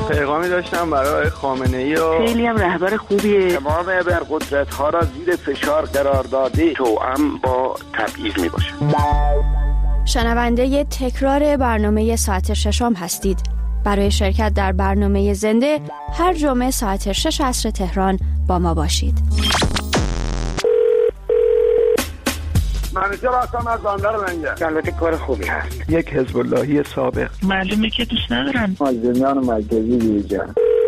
پیغامی داشتم برای خامنه‌ای و خیلی هم رهبر خوبیه. تمام ابرقدرت‌ها را زیر فشار قرار داده، توأم با تبعیض میباشه. شنونده تکرار برنامه ساعت ششم هستید. برای شرکت در برنامه زنده هر جمعه ساعت 6 عصر تهران با ما باشید. منیجر هستم از بندر لنگر. البته کار خوبی هست. یک حزب اللهی سابق. معلومه که دوست ندارم. مازندران مرکزی دیجا.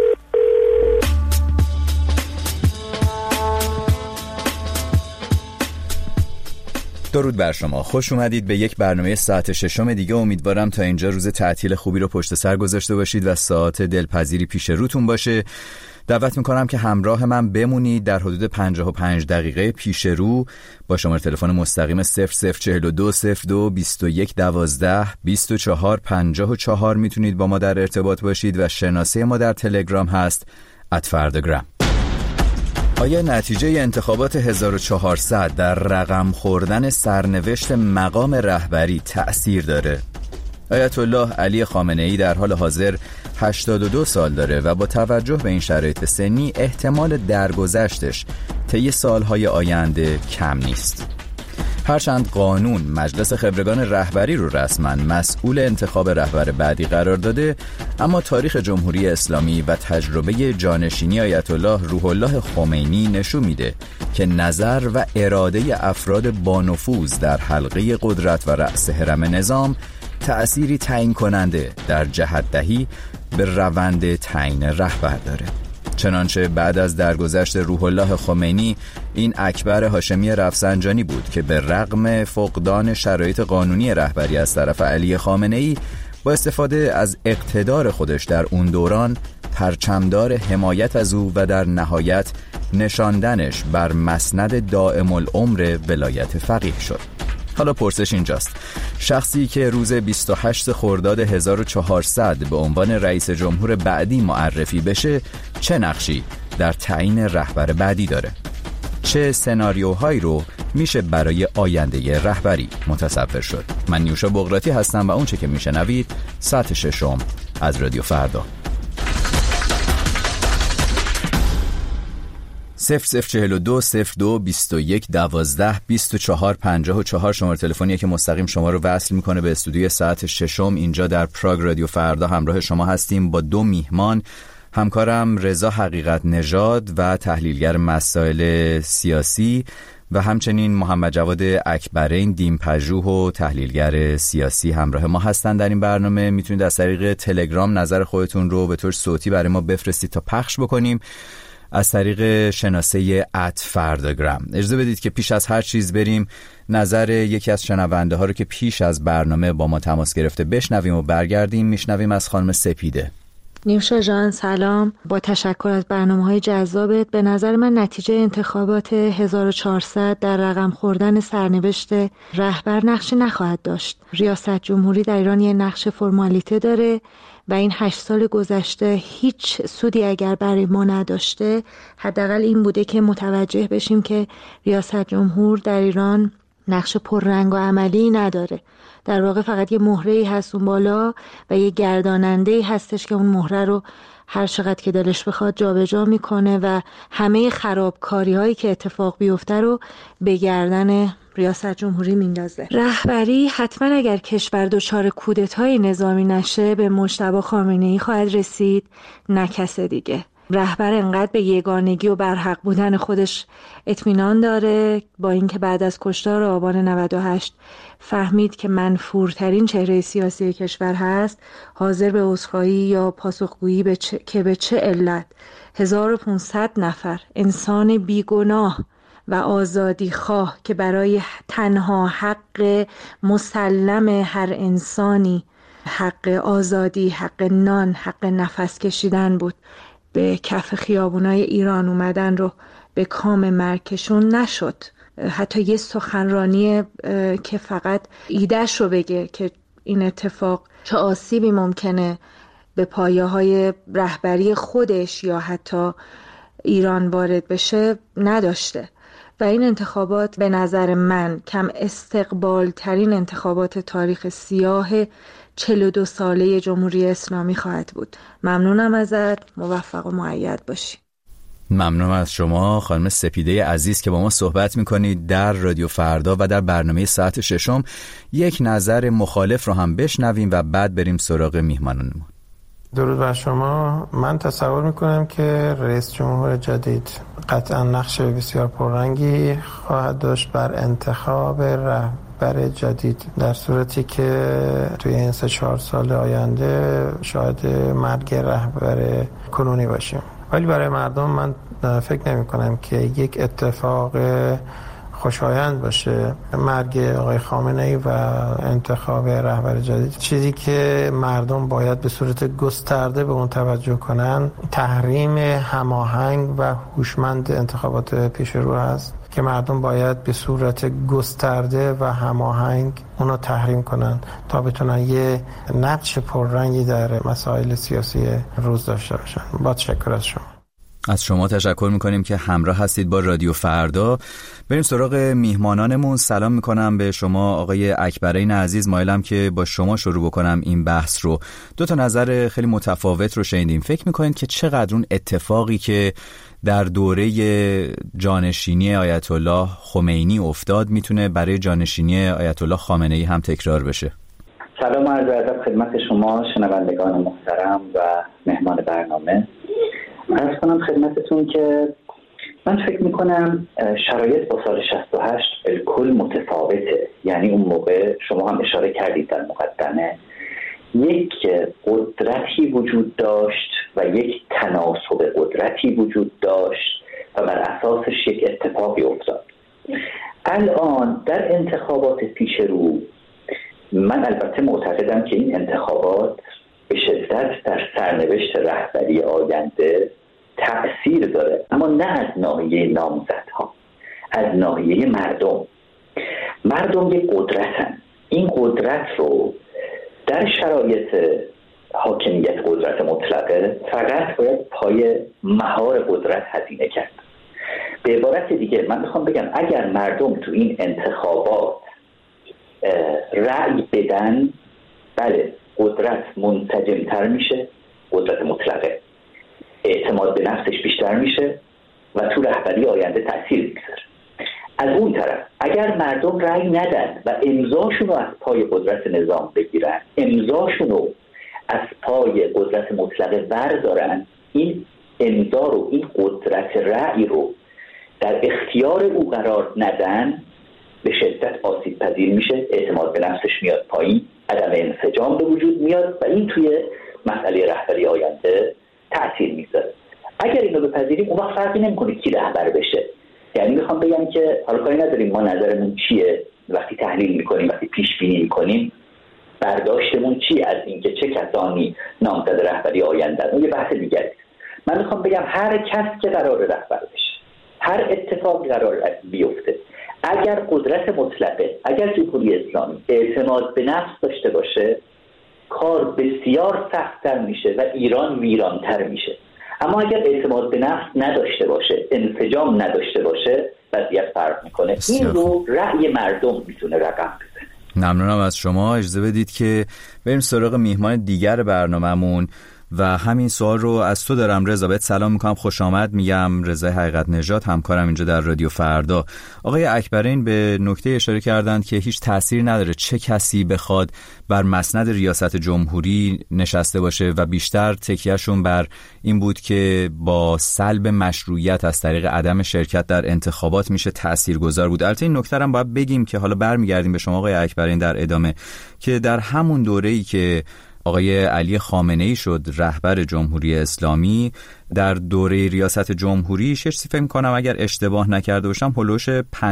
درود بر شما، خوش اومدید به یک برنامه ساعت ششم دیگه. امیدوارم تا اینجا روز تعطیل خوبی رو پشت سر گذاشته باشید و ساعت دلپذیری پیش روتون باشه. دعوت میکنم که همراه من بمونید. در حدود 55 دقیقه پیش رو با شماره تلفن مستقیم 0042 02 21 12 24 54 میتونید با ما در ارتباط باشید و شناسه ما در تلگرام هست @فرداگرام. آیا نتیجه انتخابات 1400 در رقم خوردن سرنوشت مقام رهبری تأثیر داره؟ آیت الله علی خامنه‌ای در حال حاضر 82 سال داره و با توجه به این شرایط سنی احتمال درگذشتش طی سالهای آینده کم نیست. هرچند قانون مجلس خبرگان رهبری رو رسما مسئول انتخاب رهبر بعدی قرار داده، اما تاریخ جمهوری اسلامی و تجربه جانشینی آیت الله روح الله خمینی نشون میده که نظر و اراده افراد با نفوذ در حلقه قدرت و رأس هرم نظام تأثیری تعیین کننده در جهت‌دهی به روند تعیین رهبر داره. چنانچه بعد از درگذشت روح الله خمینی این اکبر هاشمی رفسنجانی بود که به رغم فقدان شرایط قانونی رهبری از طرف علی خامنه‌ای با استفاده از اقتدار خودش در اون دوران پرچمدار حمایت از او و در نهایت نشاندنش بر مسند دائم العمر ولایت فقیه شد. حالا پرسش اینجاست: شخصی که روز 28 خرداد 1400 به عنوان رئیس جمهور بعدی معرفی بشه چه نقشی در تعیین رهبر بعدی داره؟ چه سناریوهایی رو میشه برای آینده رهبری متصور شد؟ من نیوشا بغراتی هستم و اون چه که میشنوید ساعت ششم از رادیو فردا. 0042 02 21 12 24 54 شماره تلفنیه که مستقیم شما رو وصل میکنه به استودیوی ساعت ششم. اینجا در پراگ رادیو فردا همراه شما هستیم با دو میهمان، همکارم رضا حقیقت نژاد و تحلیلگر مسائل سیاسی و همچنین محمد جواد اکبرین دیمپژوه و تحلیلگر سیاسی همراه ما هستن. در این برنامه میتونید از طریق تلگرام نظر خودتون رو به طور صوتی برای ما بفرستید تا پخش بکنیم از طریق شناسه @فرداگرام. اجازه بدید که پیش از هر چیز بریم نظر یکی از شنونده ها رو که پیش از برنامه با ما تماس گرفته بشنویم و برگردیم. میشنویم از خانم سپیده. نیوشا جان سلام، با تشکر از برنامه‌های جذابت. به نظر من نتیجه انتخابات 1400 در رقم خوردن سرنوشت رهبر نقشی نخواهد داشت. ریاست جمهوری در ایران یه نقش فرمالیته داره و این 8 سال گذشته هیچ سودی اگر برای ما نداشته، حداقل این بوده که متوجه بشیم که ریاست جمهور در ایران نقش پررنگ و عملی نداره. در واقع فقط یه مهره‌ای هست اون بالا و یه گرداننده‌ای هستش که اون مهره رو هر چقدر که دلش بخواد جابجا میکنه و همه خرابکاری‌هایی که اتفاق بیفته رو به گردن ریاست جمهوری میندازه. رهبری حتما اگر کشور دچار کودتای نظامی نشه به مجتبی خامنه‌ای خواهد رسید، نه کس دیگه. رهبر انقدر به یگانگی و برحق بودن خودش اطمینان داره، با اینکه بعد از کشتار آبان 98 فهمید که منفورترین چهره سیاسی کشور هست، حاضر به عذرخواهی یا پاسخگویی که به چه علت 1500 نفر انسان بیگناه و آزادی خواه که برای تنها حق مسلم هر انسانی، حق آزادی، حق نان، حق نفس کشیدن بود، به کف خیابونای ایران اومدن رو به کام مرکشون نشد. حتی یه سخنرانی که فقط ایدهش رو بگه که این اتفاق چه آسیبی ممکنه به پایه‌های رهبری خودش یا حتی ایران وارد بشه نداشته و این انتخابات به نظر من کم استقبال ترین انتخابات تاریخ سیاه 42 ساله جمهوری اسلامی خواهد بود. ممنونم ازت، موفق و مؤید باشی. ممنونم از شما خانم سپیده عزیز که با ما صحبت میکنید در رادیو فردا و در برنامه ساعت ششم. یک نظر مخالف رو هم بشنویم و بعد بریم سراغ میهمانمون. درود بر شما. من تصور میکنم که رئیس جمهور جدید قطعا نقش بسیار پررنگی خواهد داشت بر انتخاب رهبر جدید، در صورتی که توی این 3-4 سال آینده شاید مرگ رهبر کنونی باشیم. ولی برای مردم من فکر نمی کنم که یک اتفاق خوشایند باشه مرگ آقای خامنه‌ای و انتخاب رهبر جدید. چیزی که مردم باید به صورت گسترده به اون توجه کنن تحریم هماهنگ و هوشمند انتخابات پیش رو هست که مردم باید به صورت گسترده و هماهنگ اونو تحریم کنن تا بتونن یه نقش پررنگی در مسائل سیاسی روز داشته باشن. با تشکر از شما. از شما تشکر میکنیم که همراه هستید با رادیو فردا. بریم سراغ میهمانانمون. سلام میکنم به شما آقای اکبرین عزیز. مایلم که با شما شروع بکنم این بحث رو. 2 نظر خیلی متفاوت رو شنیدیم. فکر میکنید که چقدر اون اتفاقی که در دوره جانشینی آیت الله خمینی افتاد میتونه برای جانشینی آیت الله خامنه‌ای هم تکرار بشه؟ سلام و عرض ادب خدمت شما شنوندگان محترم و مهمان برنامه. عرض کنم خدمتتون که من فکر میکنم شرایط با سال 68 بالکل متفاوته. یعنی اون موقع شما هم اشاره کردید در مقدمه یک قدرتی وجود داشت و یک تناسب قدرتی وجود داشت و بر اساسش یک اتفاقی افتاد. الان در انتخابات پیش رو من البته معتقدم که این انتخابات به شدت در سرنوشت رهبری آینده تأثیر داره، اما نه از ناحیه نامزدها، از ناحیه مردم یک قدرتن. این قدرت رو در شرایط حاکمیت قدرت مطلقه فقط باید پای مهار قدرت هزینه کرد. به عبارت دیگه من میخوام بگم اگر مردم تو این انتخابات رأی بدن، بله قدرت منسجمتر میشه، قدرت مطلقه اعتماد به نفسش بیشتر میشه و تو رهبری آینده تأثیر میگذاره. از اون طرف اگر مردم رأی ندن و امضاشون رو از پای قدرت نظام بگیرن، امضاشون رو از پای قدرت مطلقه بردارن، این امضا رو، این قدرت رأی رو در اختیار او قرار ندن، به شدت آسیب پذیر میشه، اعتماد به نفسش میاد پایین، عدم انسجام به وجود میاد و این توی مسئله رهبری آینده تأثیر میذاره. اگر اینو بپذیریم اون وقت فرقی نمیکنه کی رهبر بشه. یعنی میخوام بگم که حالا کاری نداریم ما نظرمون چیه وقتی تحلیل میکنیم، وقتی پیش بینی میکنیم، برداشتمون چیه از اینکه چه کسانی نامزد رهبری آینده، اون یه بحث دیگه. من میخوام بگم هر کس که قرار رهبر بشه، هر اتفاقی قرار بیفته، اگر قدرت مطلقه، اگر جمهوری اسلامی اعتماد به نفس داشته باشه، کار بسیار سخت‌تر میشه و ایران ویران‌تر میشه. اما اگر اعتماد به نفس نداشته باشه، انسجام نداشته باشه، وضعیت فرق میکنه. این رو رأی مردم میتونه رقم بزنه. ممنونم از شما. اجازه بدید که بریم سراغ میهمان دیگر برنامه‌مون و همین سوال رو از تو دارم. رضا، بهت سلام میکنم، خوش آمد میگم. رضا حقیقت نژاد، همکارم اینجا در رادیو فردا. آقای اکبرین به نکته اشاره کردند که هیچ تأثیر نداره چه کسی بخواد بر مسند ریاست جمهوری نشسته باشه و بیشتر تکیهشون بر این بود که با سلب مشروعیت از طریق عدم شرکت در انتخابات میشه تاثیرگذار بود. البته این نکته هم باید بگیم که حالا برمیگردیم به شما آقای اکبرین در ادامه که در همون دوره‌ای که آقای علی خامنه‌ای شد رهبر جمهوری اسلامی، در دوره ریاست جمهوریش فکر کنم اگر اشتباه نکرده باشم هلوش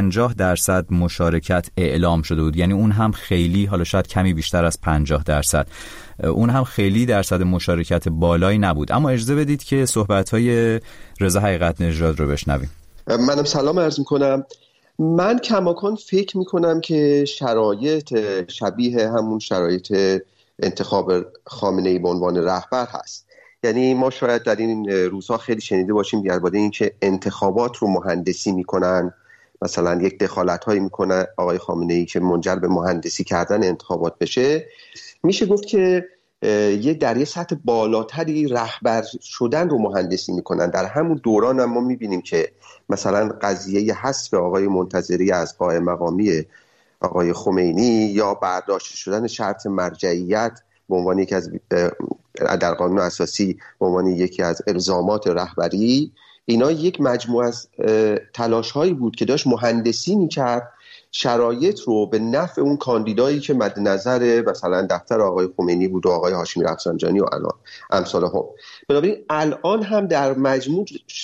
50% مشارکت اعلام شده بود. یعنی اون هم خیلی، حالا شاید کمی بیشتر از 50%، اون هم خیلی درصد مشارکت بالایی نبود. اما اجازه بدید که صحبت‌های رضا حقیقت نژاد رو بشنویم. منم سلام عرض می‌کنم. من کماکان فکر می‌کنم که شرایط شبیه همون شرایط انتخاب خامنه‌ای به عنوان رهبر هست. یعنی ما شاید در این روزها خیلی شنیده باشیم درباره این که انتخابات رو مهندسی میکنن، مثلا یک دخالت‌هایی میکنه آقای خامنه‌ای که منجر به مهندسی کردن انتخابات بشه، میشه گفت که در یه سطح بالاتری رهبر شدن رو مهندسی میکنن. در همون دوران هم ما میبینیم که مثلا قضیه حذف آقای منتظری از قائم مقامی آقای خمینی یا برداشته شدن شرط مرجعیت به عنوان یکی از در قانون اساسی به عنوان یکی از الزامات رهبری، اینا یک مجموعه از تلاش‌هایی بود که داشت مهندسی میکرد شرایط رو به نفع اون کاندیدایی که مد نظر مثلا دفتر آقای خمینی بود و آقای هاشمی رفسنجانی و الان امثال هم. بنابراین الان هم در مجموع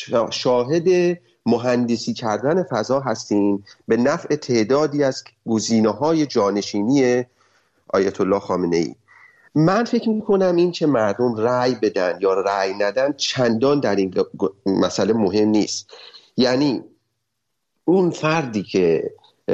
شاهد مهندسی کردن فضا هستیم به نفع تعدادی از گزینه‌های جانشینی آیت الله خامنه‌ای. من فکر میکنم این که مردم رأی بدن یا رأی ندن چندان در این مسئله مهم نیست. یعنی اون فردی که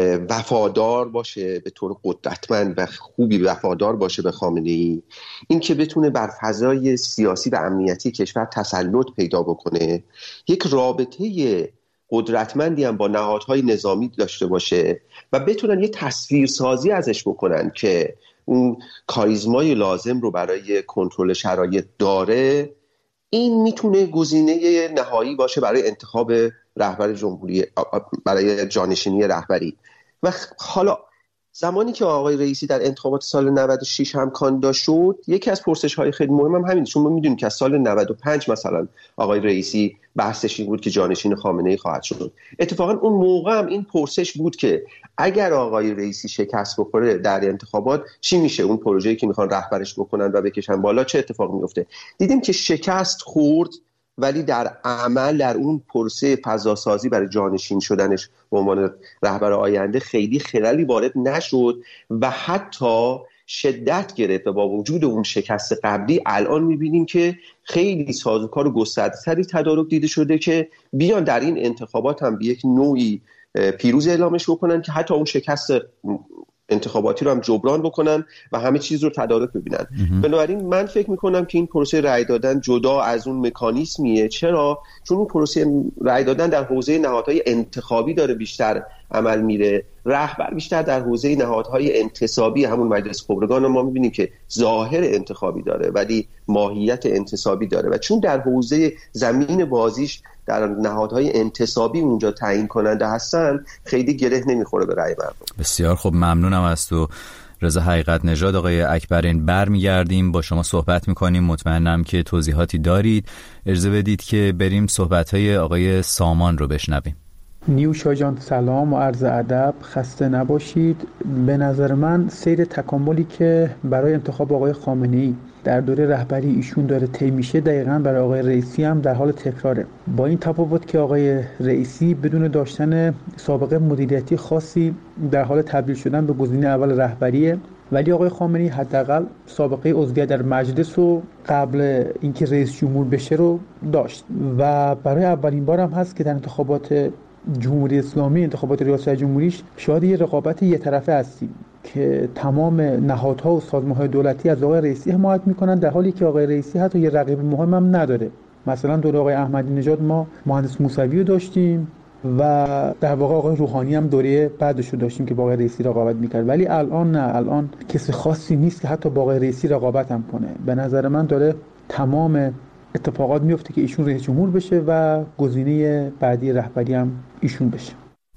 وفادار باشه به طور قدرتمند و خوبی وفادار باشه به خامنه‌ای، این که بتونه بر فضای سیاسی و امنیتی کشور تسلط پیدا بکنه، یک رابطه قدرتمندی هم با نهادهای نظامی داشته باشه و بتونن یه تصویرسازی ازش بکنن که اون کاریزمای لازم رو برای کنترل شرایط داره، این میتونه گزینه نهایی باشه برای انتخاب رهبر جمهوری، برای جانشینی رهبری. و حالا زمانی که آقای رئیسی در انتخابات سال 96 هم کاندید شد، یکی از پرسش‌های خیلی مهم هم همین، چون ما میدونیم که از سال 95 مثلا آقای رئیسی بحثش این بود که جانشین خامنه‌ای خواهد شد. اتفاقا اون موقع هم این پرسش بود که اگر آقای رئیسی شکست بخوره در انتخابات چی میشه، اون پروژه‌ای که میخوان رهبرش بکنن و بکشن بالا چه اتفاقی میفته. دیدیم که شکست خورد، ولی در عمل در اون پروسه فضاسازی برای جانشین شدنش به عنوان رهبر آینده خیلی خللی وارد نشد و حتی شدت گرفت و با وجود اون شکست قبلی الان میبینیم که خیلی سازوکار و گسترده‌تری تدارک دیده شده که بیان در این انتخابات هم به یک نوعی پیروز اعلامش بکنن که حتی اون شکست انتخاباتی رو هم جبران بکنن و همه چیز رو تدارک ببینن. بنابراین من فکر میکنم که این پروسه رأی دادن جدا از اون مکانیزمیه. چرا؟ چون اون پروسه رأی دادن در حوزه نهادهای انتخابی داره بیشتر عمل میره، رهبر بیشتر در حوزه نهادهای انتصابی همون مجلس خبرگان ما میبینیم که ظاهر انتخابی داره ولی ماهیت انتصابی داره و چون در حوزه زمین بازیش در نهادهای انتصابی اونجا تعیین کننده هستن خیلی گره نمیخوره به رأی مردم. بسیار خب، ممنونم از تو رضا حقیقت نژاد. آقای اکبرین، برمیگردیم با شما صحبت میکنیم، مطمئنم که توضیحاتی دارید. اجازه بدید که بریم صحبت‌های آقای سامان رو بشنویم. نیوشا جان سلام و عرض ادب، خسته نباشید. به نظر من سیر تکاملی که برای انتخاب آقای خامنه‌ای در دوره رهبری ایشون داره طی میشه دقیقاً برای آقای رئیسی هم در حال تکراره، با این تفاوت که آقای رئیسی بدون داشتن سابقه مدیریتی خاصی در حال تبدیل شدن به گزینه اول رهبریه، ولی آقای خامنه‌ای حداقل سابقه عضویت در مجلس رو قبل اینکه رئیس جمهور بشه رو داشت و برای اولین بار هم هست که در انتخابات جمهوری اسلامی، انتخابات ریاست جمهوریش، شاهد یه رقابت یک طرفه هستیم که تمام نهادها و سازمان‌های دولتی از آقای رئیسی حمایت می‌کنن، در حالی که آقای رئیسی حتی یه رقیب مهم هم نداره. مثلا دوره آقای احمدی نژاد ما مهندس موسوی رو داشتیم و در واقع آقای روحانی هم دوره بعدش رو داشتیم که با آقای رئیسی رقابت می‌کرد، ولی الان نه، الان کسی خاصی نیست که حتی با آقای رئیسی رقابت هم کنه. به نظر من داره تمام اتفاقات میفته که ایشون رئیس جمهور بشه و گزینه بعدی رهبری هم ایشون بشه.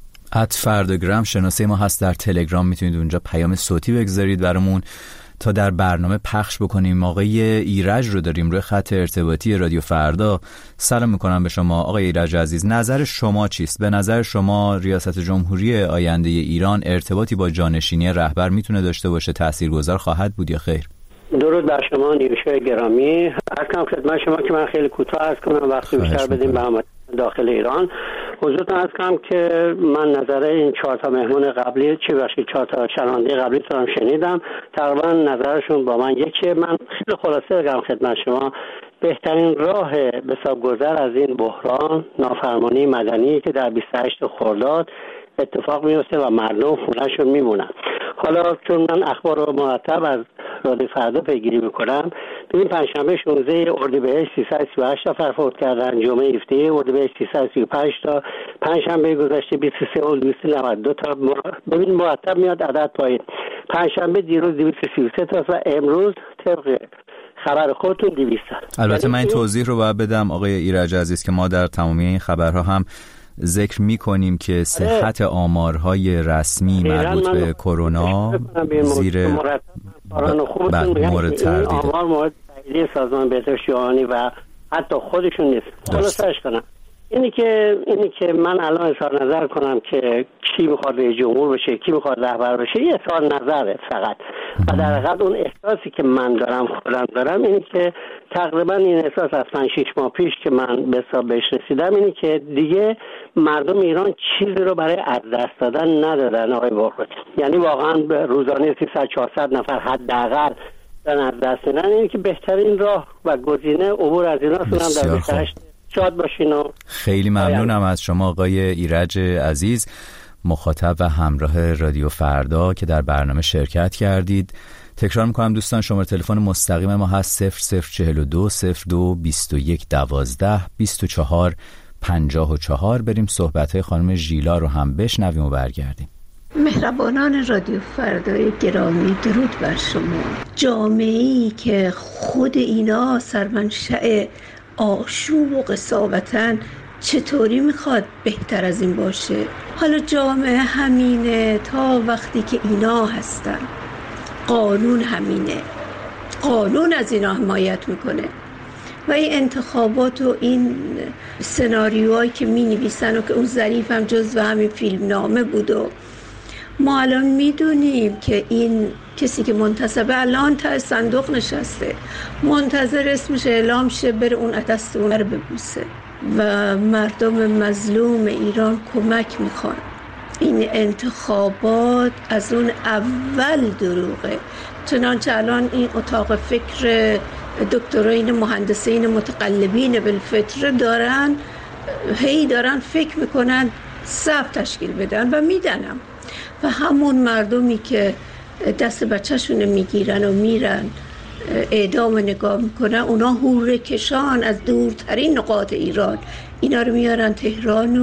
@فردگرام شناسه ما هست در تلگرام، میتونید اونجا پیام صوتی بگذارید برامون تا در برنامه پخش بکنیم. آقای ایرج رو داریم روی خط ارتباطی رادیو فردا. سلام میکنم به شما آقای ایرج عزیز، نظر شما چیست؟ به نظر شما ریاست جمهوری آینده ایران ارتباطی با جانشینی رهبر میتونه داشته باشه، تاثیرگذار خواهد بود یا خیر؟ درود بر شما نیوشای گرامی. عرض کنم خدمت شما که من خیلی کوتاه عرض کنم، وقتی بیشتر بدیم به همه داخل ایران. حضورتون عرض کنم که من نظر این 4 تا مهمون قبلی 4 تا شنونده قبلی رو شنیدم، تقریبا نظرشون با من یکیه. من خیلی خلاصه بگم خدمت شما، بهترین راه به حساب گذر از این بحران نافرمانی مدنی که در 28 خرداد اتفاق میفته و مردم خونه‌شون میمونن. حالا چون من اخبار رو مرتب از رادیو فردا پیگیری میکنم، این پنجشنبه 16 اردیبهشت 338 نفر فوت کردن، جمعه 17 اردیبهشت 335 تا، پنجشنبه گذشته 23 و 292 تا. ببین مرتب میاد عدد پایین. پنجشنبه دیروز 233 تا و امروز طبق خبر خودتون 200. البته من این توضیح رو باید بدم آقای ایرج عزیز که ما در تمامی این خبرها هم ذکر می‌کنیم که صحت آمارهای رسمی مربوط به کرونا زیر مورد تردید. آمار مورد تایید سازمان بهداشت جهانی و حتی خودشون نیست. خلاصش کنم اینی که من الان اظهار نظر کنم که کی میخواد رئیس جمهور بشه، کی میخواد رهبر بشه، یه اظهار نظره فقط. و در حقیقت اون احساسی که من خودم دارم اینی که تقریبا این احساس از 5-6 ماه پیش که من به حساب بهش رسیدم اینی که دیگه مردم ایران چیزی رو برای از دست دادن ندادن آقای بغرات. یعنی واقعا روزانه 300-400 نفر حداقل دارن از دست میدن. اینی که بهترین راه و گزینه عبور از اینا سونم در بهترش. شاد باشین و خیلی ممنونم از شما آقای ایرج عزیز، مخاطب و همراه رادیو فردا که در برنامه شرکت کردید. تکرار میکنم دوستان شماره تلفن مستقیم ما هست 0042 02 21 12 24 54. بریم صحبت‌های خانم ژیلا رو هم بشنویم و برگردیم. مهربانان رادیو فردای گرامی، درود بر شما. جامعه‌ای که خود اینا سرمنشأ آشوب و قساوتن چطوری میخواد بهتر از این باشه؟ حالا جامعه همینه تا وقتی که اینا هستن. قانون همینه، قانون از اینا حمایت میکنه و این انتخابات و این سناریوهایی که مینویسن و که اون ظریف هم جزو همین فیلم نامه بود و ما الان میدونیم که این کسی که منتصبه الان تا صندوق نشسته منتظر اسمش اعلام شه بره اون دست اون رو ببوسه و مردم مظلوم ایران کمک میخوان. این انتخابات از اون اول دروغه، چنانچه الان این اتاق فکر دکترین مهندسین متقلبین بالفطره دارن فکر میکنن صف تشکیل بدن و میدنم و همون مردمی که دست بچه‌شون میگیرن و میرن اعدام نگاه میکنن، اونا هوره کشان از دورترین نقاط ایران اینا رو میارن تهران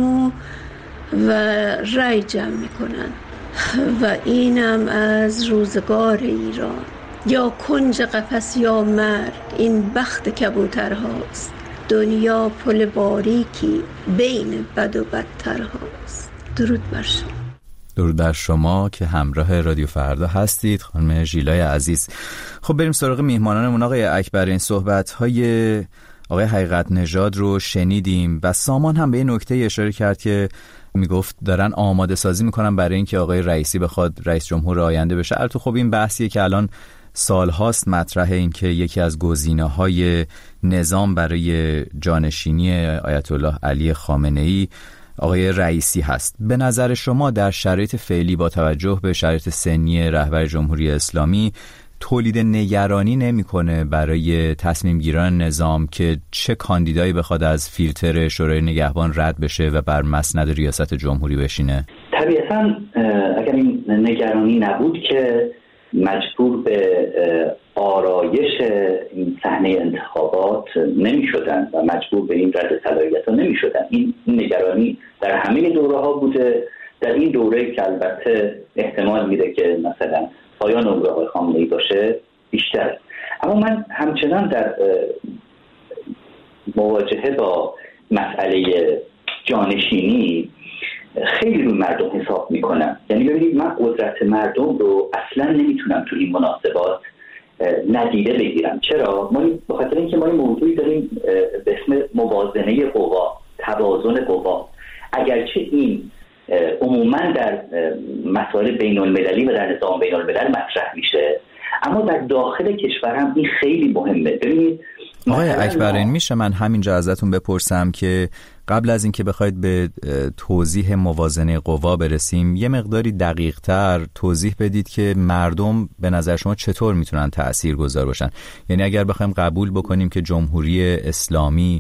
و رای جمع میکنن و اینم از روزگار ایران. یا کنج قفس یا مرگ، این بخت کبوتر هاست. دنیا پل باریکی بین بد و بدتر هاست. درود بر شما. درود بر شما که همراه رادیو فردا هستید خانم ژیلای عزیز. خب بریم سراغ میهمانانمون. آقای اکبر، این صحبت‌های آقای حقیقت نژاد رو شنیدیم و سامان هم به این نکته اشاره کرد که میگفت دارن آماده سازی میکنن برای اینکه آقای رئیسی بخواد رئیس جمهور آینده بشه. البته خب این بحثیه که الان سالهاست مطرح، این که یکی از گزینه‌های نظام برای جانشینی آیت الله علی خامنه‌ای آقای رئیسی هست. به نظر شما در شرایط فعلی با توجه به شرایط سنی رهبر جمهوری اسلامی تولید نگرانی نمی‌کنه برای تصمیم گیران نظام که چه کاندیدایی بخواد از فیلتر شورای نگهبان رد بشه و بر مسند ریاست جمهوری بشینه؟ طبیعتاً اگر این نگرانی نبود که مجبور به آرایش این صحنه انتخابات نمی شدن و مجبور به این رد صلاحیت ها نمی شدن. این نگرانی در همه دوره ها بوده. در این دوره که البته احتمال میره که مثلا پایان عمر آقای خامنه‌ای باشه بیشتر. اما من همچنان در مواجهه با مسئله جانشینی خیلی روی مردم حساب میکنم. یعنی ببینید من قدرت مردم رو اصلا نمیتونم تو این مناسبات ندیده بگیرم. چرا؟ ما بخاطر اینکه ما این موضوعی داریم به اسم موازنه قوا، توازن قوا. اگرچه این عموما در مسائل بین المللی و در نظام بین الملل مطرح میشه، اما در داخل کشور هم این خیلی مهمه. ببینید آقای اکبر، این میشه من همینجا ازتون بپرسم که قبل از اینکه بخواید به توضیح موازنه قوا برسیم یه مقداری دقیق‌تر توضیح بدید که مردم به نظر شما چطور میتونن تأثیرگذار باشن؟ یعنی اگر بخوایم قبول بکنیم که جمهوری اسلامی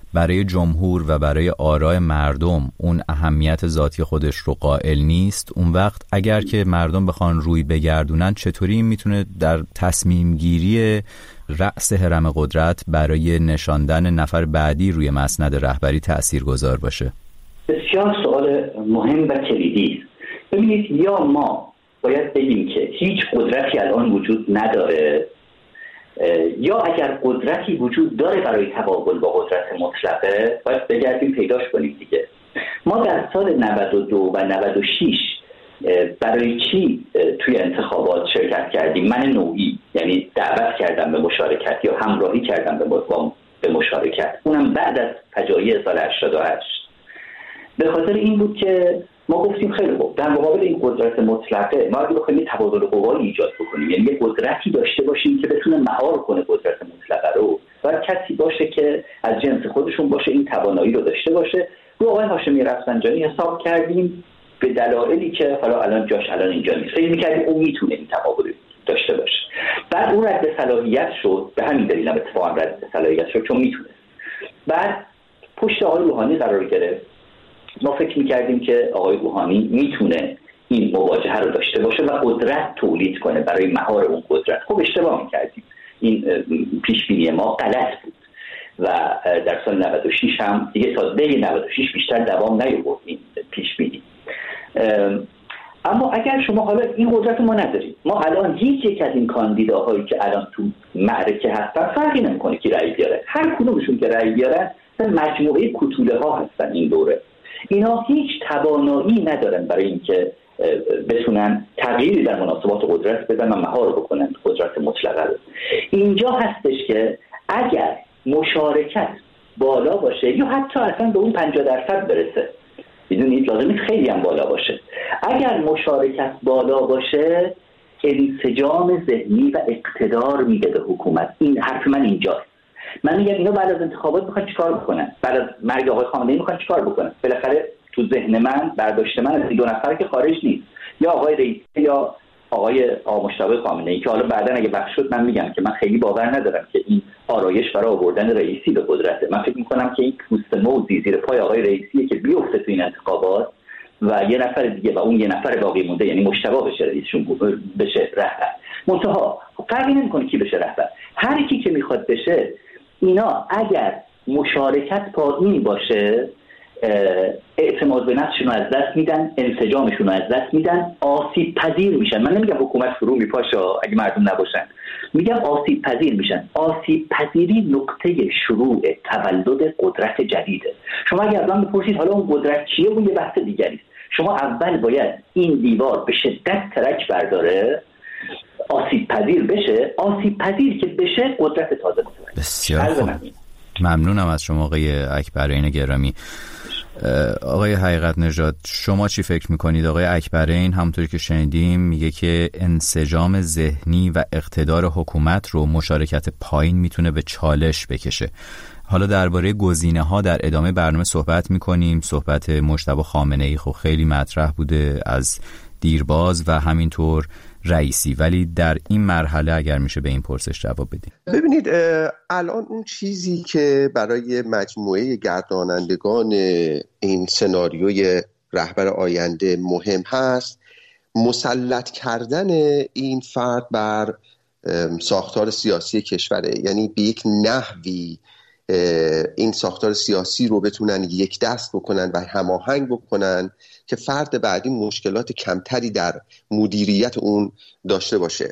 برای جمهور و برای آراء مردم اون اهمیت ذاتی خودش رو قائل نیست، اون وقت اگر که مردم بخوان روی بگردونن چطوری این میتونه در تصمیم گیری رأس هرم قدرت برای نشاندن نفر بعدی روی مسند رهبری تاثیرگذار باشه؟ بسیار سوال مهم و کلیدی است. ببینید، یا ما باید بگیم که هیچ قدرتی الان وجود نداره، یا اگر قدرتی وجود داره برای تقابل با قدرت مطلقه باید بگردیم پیداش کنیم دیگه. ما در سال 92 و 96 برای چی توی انتخابات شرکت کردیم؟ من نوعی، یعنی دعوت کردم به مشارکت یا همراهی کردم به مشارکت، اونم بعد از فجایع سال 88. به خاطر این بود که ما گفتیم خیلی خوب، در مقابل این قدرت مطلقه ما اگه بخوایم تبادل قوا ایجاد بکنیم، یعنی یه قدرتی داشته باشیم که بتونه مهار کنه قدرت مطلقه رو، و کسی باشه که از جنس خودشون باشه، این توانایی رو داشته باشه. رو آقای هاشمی رفسنجانی حساب کردیم به دلایلی که حالا الان جاش الان اینجا نیست. فکر می‌کردیم اون میتونه این تقابل داشته باشه. بعد اون رد صلاحیت شد، به همین دلیل اتفاقا رد صلاحیت شد چون میتونه. بعد پشت آقای روحانی قرار گرفت. ما فکر می‌کردیم که آقای روحانی میتونه این مواجهه رو داشته باشه و قدرت تولید کنه برای مهار اون قدرت. خب اشتباه می‌کردیم. این پیش‌بینی ما غلط بود و در سال 96 هم دیگه تا دی 96 بیشتر دوام نیاورد این پیش‌بینی. اما اگر شما حالا این قدرت ما نداریم، ما الان هیچ یک از این کاندیداهایی که الان تو معرکه هستن فرقی نمی‌کنه که رأی بیاره، هر کدومشون که رأی بیارن مجموعه کوتوله ها هستن این دوره. اینا هیچ توانایی ندارن برای اینکه بتونن تغییری در مناسبات قدرت بدن و مهار بکنن قدرت مطلقه رو. اینجا هستش که اگر مشارکت بالا باشه یا حتی اصلا به اون 50% برسه، میدونید لازم نیست خیلی هم بالا باشه، اگر مشارکت بالا باشه انسجام ذهنی و اقتدار میده به حکومت. این حرف من اینجاست. من میگم اینا بعد از انتخابات میخوان چیکار بکنن؟ بعد از مرگ آقای خامنه‌ای میخوان چیکار بکنن؟ بالاخره تو ذهن من برداشت من از این دو نفر که خارج نیست، یا آقای رئیسی یا آقای مجتبی خامنه‌ای، که حالا بعداً اگه بخش شد من میگم که من خیلی باور ندارم که این آرایش برای آوردن رئیسی به قدرته. من فکر میکنم که این پوست موزی زیر پای آقای رئیسیه که بیفته تو این انتخابات و یه نفر دیگه و اون یه نفر باقی مونده یعنی مجتبی بشه رئیسشون، بشه رهبر. منتها فرقی نمیکنه کی بشه رهبر، هر کی که میخواد بشه. اینا اگر مشارکت پایین باشه اعتماد به نفسشون رو از دست میدن، انسجامشون رو از دست میدن، آسیب پذیر میشن. من نمیگم حکومت فرو میپاشه اگه مردم نباشن، میگم آسیب پذیر میشن. آسیب پذیری نقطه شروع تولد قدرت جدیده. شما اگه از من بپرسید حالا اون قدرت چیه، اون یه بحث دیگری است. شما اول باید این دیوار به شدت ترک برداره، آسیب پذیر بشه. آسیب پذیر که بشه قدرت تازه متولد. بسیار خوب. ممنونم از شما آقای اکبرعین گرامی. آقای حقیقت نژاد، شما چی فکر میکنید؟ آقای اکبرعین همونطوری که شنیدیم میگه که انسجام ذهنی و اقتدار حکومت رو مشارکت پایین میتونه به چالش بکشه. حالا درباره گزینه‌ها در ادامه برنامه صحبت میکنیم. صحبت مجتبی خامنه‌ای خب خیلی مطرح بوده از دیرباز و همینطور رئیسی، ولی در این مرحله اگر میشه به این پرسش جواب بدیم. ببینید الان اون چیزی که برای مجموعه گردانندگان این سناریوی رهبر آینده مهم هست، مسلط کردن این فرد بر ساختار سیاسی کشوره. یعنی به یک نحوی این ساختار سیاسی رو بتونن یک دست بکنن و هماهنگ بکنن که فرد بعدی مشکلات کمتری در مدیریت اون داشته باشه.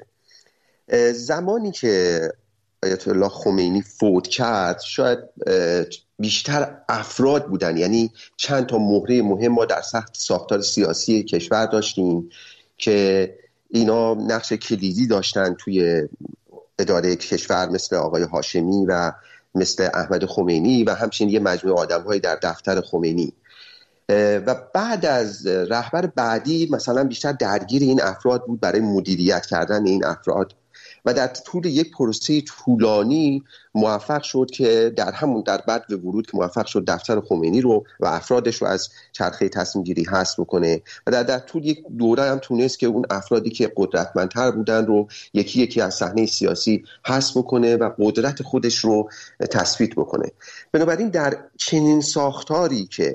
زمانی که آیت الله خمینی فوت کرد شاید بیشتر افراد بودن، یعنی چند تا مهره مهم ما در ساختار سیاسی کشور داشتیم که اینا نقش کلیدی داشتن توی اداره کشور، مثل آقای هاشمی و مثل احمد خمینی و همچنین یه مجموعه آدم‌های در دفتر خمینی. و بعد از رهبر بعدی مثلا بیشتر درگیر این افراد بود برای مدیریت کردن این افراد و در طول یک پروسه طولانی موفق شد که در بعد ورود که موفق شد دفتر خمینی رو و افرادش رو از چرخه تصمیم گیری حذف بکنه و در طول یک دوره هم تونست که اون افرادی که قدرتمندتر بودن رو یکی یکی از صحنه سیاسی حذف بکنه و قدرت خودش رو تثبیت بکنه. بنابراین در چنین ساختاری که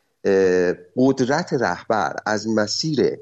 قدرت رهبر از مسیر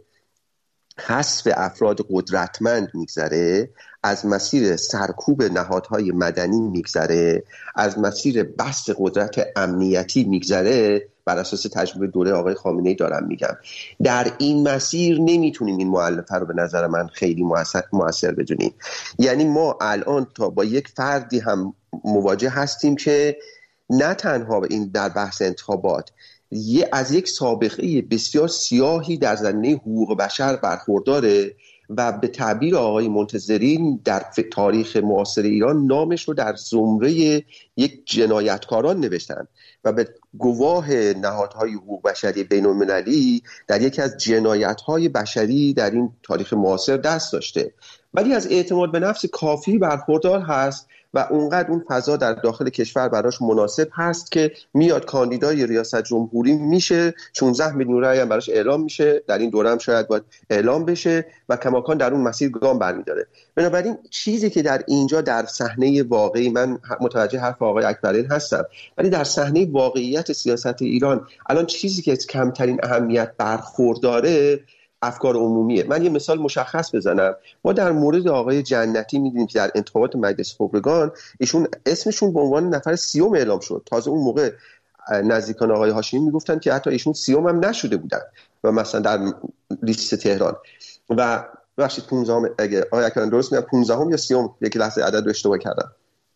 حذف افراد قدرتمند میگذره، از مسیر سرکوب نهادهای مدنی میگذره، از مسیر بسط قدرت امنیتی میگذره، بر اساس تجربه دوره آقای خامنه‌ای دارم میگم، در این مسیر نمیتونیم این مؤلفه رو به نظر من خیلی مؤثر بدونیم. یعنی ما الان تا با یک فردی هم مواجه هستیم که نه تنها این در بحث انتخابات از یک سابقه بسیار سیاهی در زمینه حقوق بشر برخورداره و به تعبیر آقای منتظری در تاریخ معاصر ایران نامش رو در زمره یک جنایتکاران نوشتن و به گواه نهادهای حقوق بشری بین‌المللی در یکی از جنایت‌های بشری در این تاریخ معاصر دست داشته، ولی از اعتماد به نفس کافی برخوردار هست و اونقدر اون فضا در داخل کشور براش مناسب هست که میاد کاندیدای ریاست جمهوری میشه، 16 میلیون رأی هم براش اعلام میشه، در این دوره هم شاید باید اعلام بشه و کماکان در اون مسیر گام برمی‌داره. بنابراین چیزی که در اینجا در صحنه واقعی، من متوجه حرف آقای اکبرین هستم، ولی در صحنه واقعیت سیاست ایران الان چیزی که کمترین اهمیت برخورداره افکار عمومیه. من یه مثال مشخص بزنم. ما در مورد آقای جنتی می‌دونیم که در انتخابات مجلس خبرگان ایشون اسمشون به عنوان نفر 30 اعلام شد. تازه اون موقع نزدیکان آقای هاشمی میگفتن که حتی ایشون 30 هم نشده بودن و مثلا در لیست تهران و بخشید 15 اگه آقای اکبران درست میگم 15 یا 30 یک لحظه عدد رو اشتباه کردم.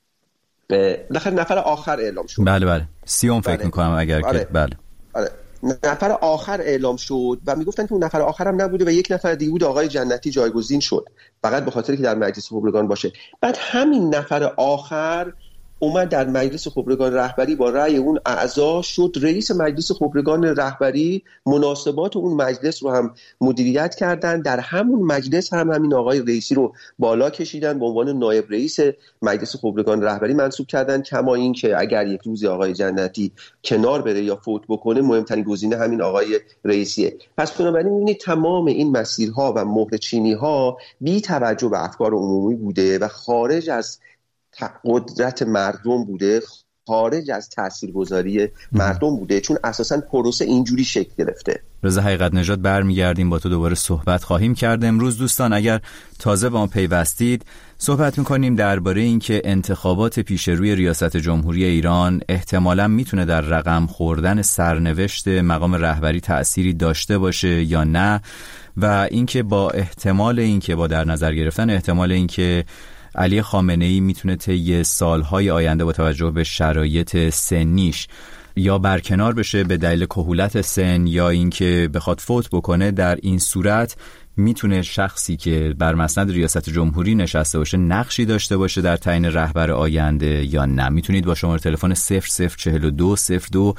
بالاخره نفر آخر اعلام شد. بله 30 فکر می‌کنم اگر که بله نفر آخر اعلام شد و میگفتن که اون نفر آخر هم نبوده و یک نفر دیگه بود، آقای جنتی جایگزین شد فقط به خاطر که در مجلس خبرگان باشه. بعد همین نفر آخر اومد در مجلس خبرگان رهبری با رأی اون اعضا شد رئیس مجلس خبرگان رهبری، مناسبات اون مجلس رو هم مدیریت کردن، در همون مجلس هم همین آقای رئیسی رو بالا کشیدن به عنوان نایب رئیس مجلس خبرگان رهبری منصوب کردن، کما این که اگر یک روزی آقای جنتی کنار بره یا فوت بکنه مهمترین گزینه همین آقای رئیسیه. پس بنابراین می‌بینید تمام این مسیرها و مهر چینی‌ها بی توجه به افکار عمومی بوده و خارج از قدرت مردم بوده، خارج از تاثیرگذاری مردم بوده، چون اساساً پروسه اینجوری شکل گرفته. رضا حقیقت نژاد، برمیگردیم با تو دوباره صحبت خواهیم کرد. امروز دوستان اگر تازه با ما پیوستید صحبت میکنیم درباره اینکه انتخابات پیش روی ریاست جمهوری ایران احتمالاً میتونه در رقم خوردن سرنوشت مقام رهبری تأثیری داشته باشه یا نه، و اینکه با احتمال اینکه با در نظر گرفتن احتمال اینکه علی خامنه‌ای میتونه طی سالهای آینده با توجه به شرایط سنیش یا برکنار بشه به دلیل کهولت سن یا اینکه بخواد فوت بکنه، در این صورت میتونه شخصی که بر مسند ریاست جمهوری نشسته باشه نقشی داشته باشه در تعیین رهبر آینده یا نه. میتونید با شماره تلفن 0042 02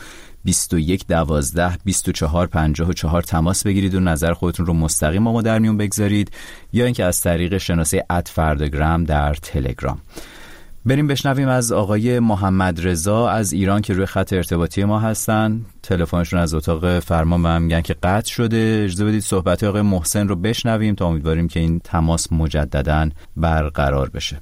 21 12 24 54 تماس بگیرید و نظر خودتون رو مستقیم با ما در میون بگذارید یا اینکه از طریق شناسه @فرداگرام در تلگرام. بریم بشنویم از آقای محمد رضا از ایران که روی خط ارتباطی ما هستن. تلفنشون از اتاق فرمان به هم میگن که قطع شده. اجازه بدید صحبت آقای محسن رو بشنویم تا امیدواریم که این تماس مجدداً برقرار بشه.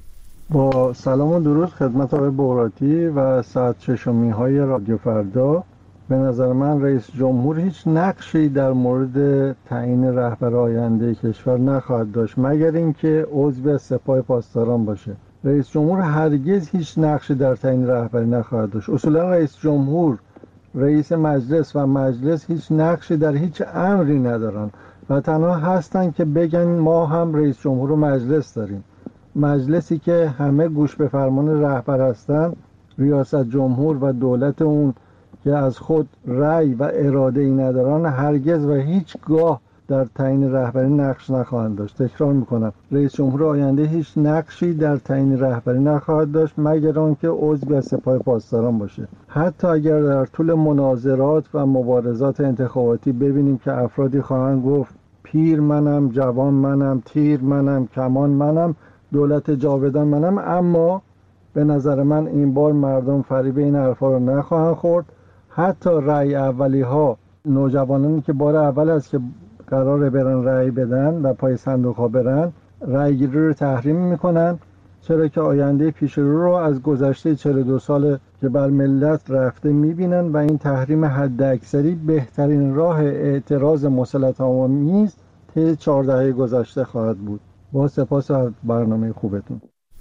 با سلام و درود خدمت آقای بوراتی و ساعت ششمی‌های رادیو فردا. به نظر من رئیس جمهور هیچ نقشی در مورد تعیین رهبر آینده کشور نخواهد داشت مگر اینکه عضو از سپاه پاسداران باشه. رئیس جمهور هرگز هیچ نقشی در تعیین رهبری نخواهد داشت. اصولا رئیس جمهور، رئیس مجلس و مجلس هیچ نقشی در هیچ امری ندارن و تنها هستن که بگن ما هم رئیس جمهور و مجلس داریم. مجلسی که همه گوش به فرمان رهبر هستن، ریاست جمهور و دولت اون که از خود رأی و اراده ای ندارن هرگز و هیچگاه در تعیین رهبری نقش نخواهند داشت. تکرار میکنم، رئیس جمهور آینده هیچ نقشی در تعیین رهبری نخواهد داشت مگر آنکه عضو از سپاه پاسداران باشه. حتی اگر در طول مناظرات و مبارزات انتخاباتی ببینیم که افرادی خواهند گفت پیر منم، جوان منم، تیر منم، کمان منم، دولت جاودان منم، اما به نظر من این بار مردم فریب این حرفا رو نخواهند خورد. حتی رأی اولی ها، نوجوانانی که بار اول است که قراره برن رأی بدن و پای صندوق ها برن، رأی گیری رو تحریم میکنن، چرا که آینده پیش رو از گذشته 42 سال که بر ملت رفته میبینن و این تحریم حداکثری بهترین راه اعتراض مسلط‌آمیز طی 4 دهه گذشته خواهد بود. با سپاس از برنامه خوبتون.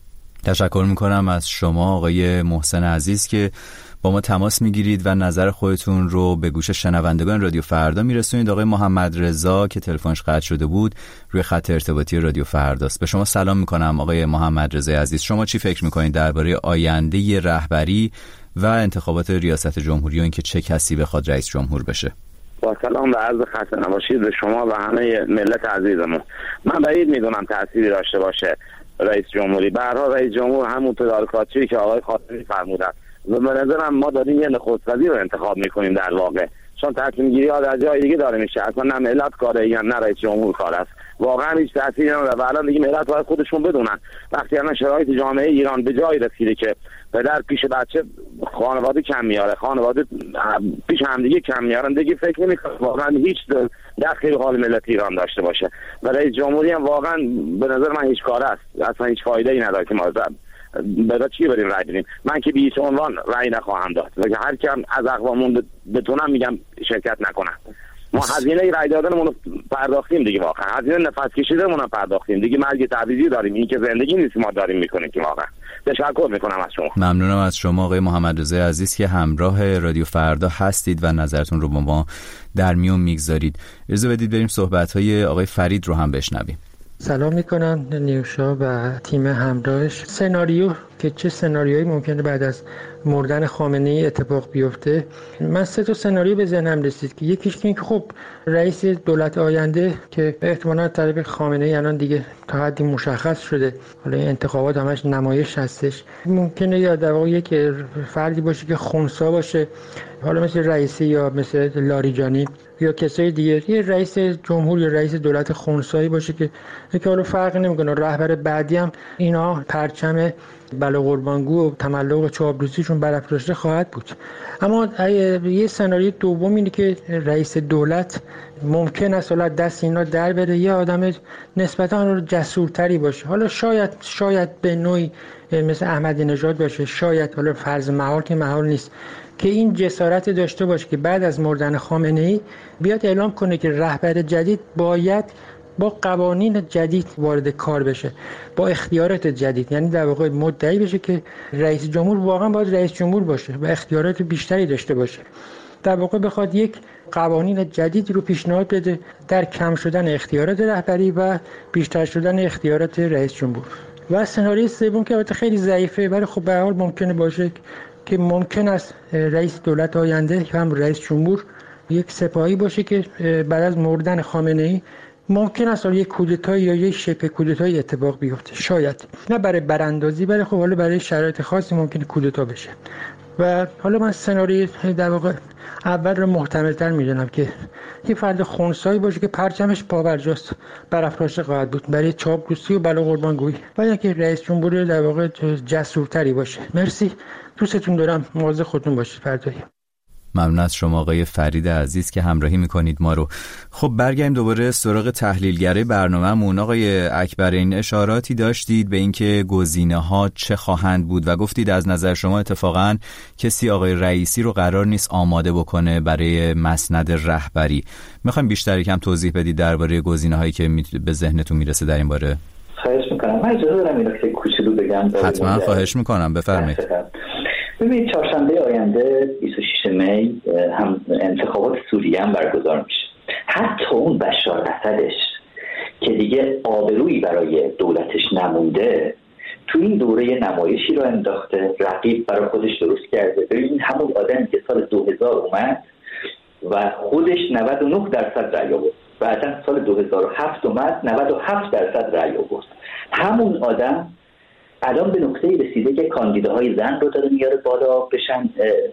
تشکر میکنم از شما آقای محسن عزیز که با ما تماس میگیرید و نظر خودتون رو به گوش شنوندگان رادیو فردا میرسونید. آقای محمد رضا که تلفنش قطع شده بود روی خط ارتباطی رادیو فرداست. به شما سلام میکنم آقای محمد رضا عزیز. شما چی فکر میکنید درباره آینده رهبری و انتخابات ریاست جمهوری و اینکه چه کسی بخواد رئیس جمهور بشه؟ با سلام و عرض خسته نباشید به شما و همه ملت عزیزمون. من بعید میدونم تأثیری داشته باشه رئیس جمهوری. به هر حال رئیس جمهور همون تدارکاتی که آقای خاتمی فرمودن. به نظرم ما داریم یه نخست وزیر رو انتخاب میکنیم در واقع، چون تصمیم گیری ها در جای دیگه داره میشه. اصلا نه ملت کاره یا نه رئیس جمهور کار است. واقعا هیچ تأثیری نداره و الان دیگه ملت باید خودشون بدونن. وقتی الان شرایط جامعه ایران به جای رسیده که پدر پیش بچه خانواده کم میاره، خانواده پیش همدیگه کم میارن، دیگه فکر نمی‌کنم واقعا هیچ دخلی به حال ملت ایران داشته باشه. و رئیس جمهوری هم واقعا به نظر من هیچ کاره است، اصلا هیچ فایده‌ای نداره که ما برای چی بریم رای بدیم. من که به هیچ عنوان رای نخواهم داد و هر کم از اقوامون بتونم میگم شرکت نکنم. ما هزینه رای دادنمون رو پرداختیم دیگه، واقعا هزینه نفس کشیدنمون رو پرداختیم دیگه، مرگ تعویضی داریم، این که زندگی نیست ما داریم میکنیم که واقعا. تشکر میکنم از شما. ممنونم از شما آقای محمد رضا عزیز که همراه رادیو فردا هستید و نظرتون رو با ما در میون میگذارید. اجازه بدید بریم صحبت‌های آقای فرید رو هم بشنویم. سلام میکنم نیوشا و تیم همراهش. سناریو که چه سناریویی ممکنه بعد از مردن خامنه‌ای اتفاق بیفته، من 3 تا سناریو به ذهنم رسید که یکیش این که خب رئیس دولت آینده که احتمالاً طرف خامنه‌ای الان دیگه تا حدی مشخص شده، حالا این انتخابات همش نمایش هستش، ممکنه یا در واقع یک فردی باشه که خنثی باشه، حالا مثل رئیسی یا مثل لاریجانی یا کسای دیگه، یه رئیس جمهور یا رئیس دولت خنثی باشه که حالا فرق نمیکنه. رهبر بعدی هم اینا پرچم بلا قربانگو و تملق چابلوسیشون برافراشته خواهد بود. اما یه سناریوی دوم اینه که رئیس دولت ممکن است حالا دست اینا در بره، یه آدم نسبتاً جسورتری باشه، حالا شاید به نوعی مثل احمدی نژاد باشه، شاید حالا فرض محال که محال نیست که این جسارت داشته باشه که بعد از مردن خامنه‌ای بیاد اعلام کنه که رهبر جدید باید با قوانین جدید وارد کار بشه، با اختیارات جدید، یعنی در واقع مدعی بشه که رئیس جمهور واقعا باید رئیس جمهور باشه و اختیارات بیشتری داشته باشه. در واقع بخواد یک قوانین جدید رو پیشنهاد بده در کم شدن اختیارات رهبری و بیشتر شدن اختیارات رئیس جمهور. و سناریوی سوم که البته خیلی ضعیفه ولی خب به هر حال ممکنه باشه که ممکن است رئیس دولت آینده هم رئیس جمهور یک سپاهی باشه که بعد از مردن خامنه‌ای ممکن است یک کودتایی یا یک شبه کودتایی اتفاق بیفته، شاید نه برای براندازی ولی خب حالا برای شرایط خاصی ممکنه کودتا بشه. و حالا من سناریوی در واقع اول رو محتمل‌تر می‌دونم که یه فرد خنثی باشه که پرچمش پابرجاست، برافراشته خواهد بود برای چاپلوسی و بلا قربانگویی، و اینکه رئیس جمهور در واقع جسورتری باشه. مرسی، دوستتون دارم، مواظب خودتون باشید. فردایی. ممنون از شما آقای فرید عزیز که همراهی میکنید ما رو. خب برگردیم دوباره سراغ تحلیلگره برنامه‌مون. آقای اکبرین اشاراتی داشتید به اینکه گزینه‌ها چه خواهند بود و گفتید از نظر شما اتفاقاً کسی آقای رئیسی رو قرار نیست آماده بکنه برای مسند رهبری. میخوایم بیشتر یکم توضیح بدید درباره گزینه‌هایی که به ذهنتون میرسه در این باره. خواهش میکنم. من اجازه دارم این نکته کوچولو بگم. حتما خواهش میکنم، بفرمایید. ببینید چهارشنبه آینده 26 می هم انتخابات سوریه هم برگزار میشه. حتی اون بشار اسدش که دیگه آبرویی برای دولتش نمونده تو این دوره نمایشی رو انداخته، رقیب برای خودش درست کرده. ببینید همون آدمی که سال 2000 اومد و خودش 99% رأی آورد، بعداً سال 2007 اومد 97% رأی آورد، همون آدم الان به نقطه رسیده که کاندیداهای زن رو داره میاره بالا بشن،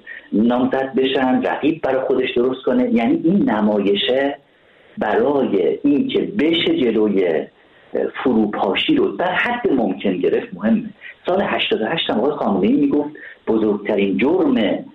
نامزد بشن، رقیب برای خودش درست کنه. یعنی این نمایشه برای این که بشه جلوی فروپاشی رو در حد ممکن گرفت مهمه. سال 88 آقای خامنه‌ای میگفت بزرگترین جرم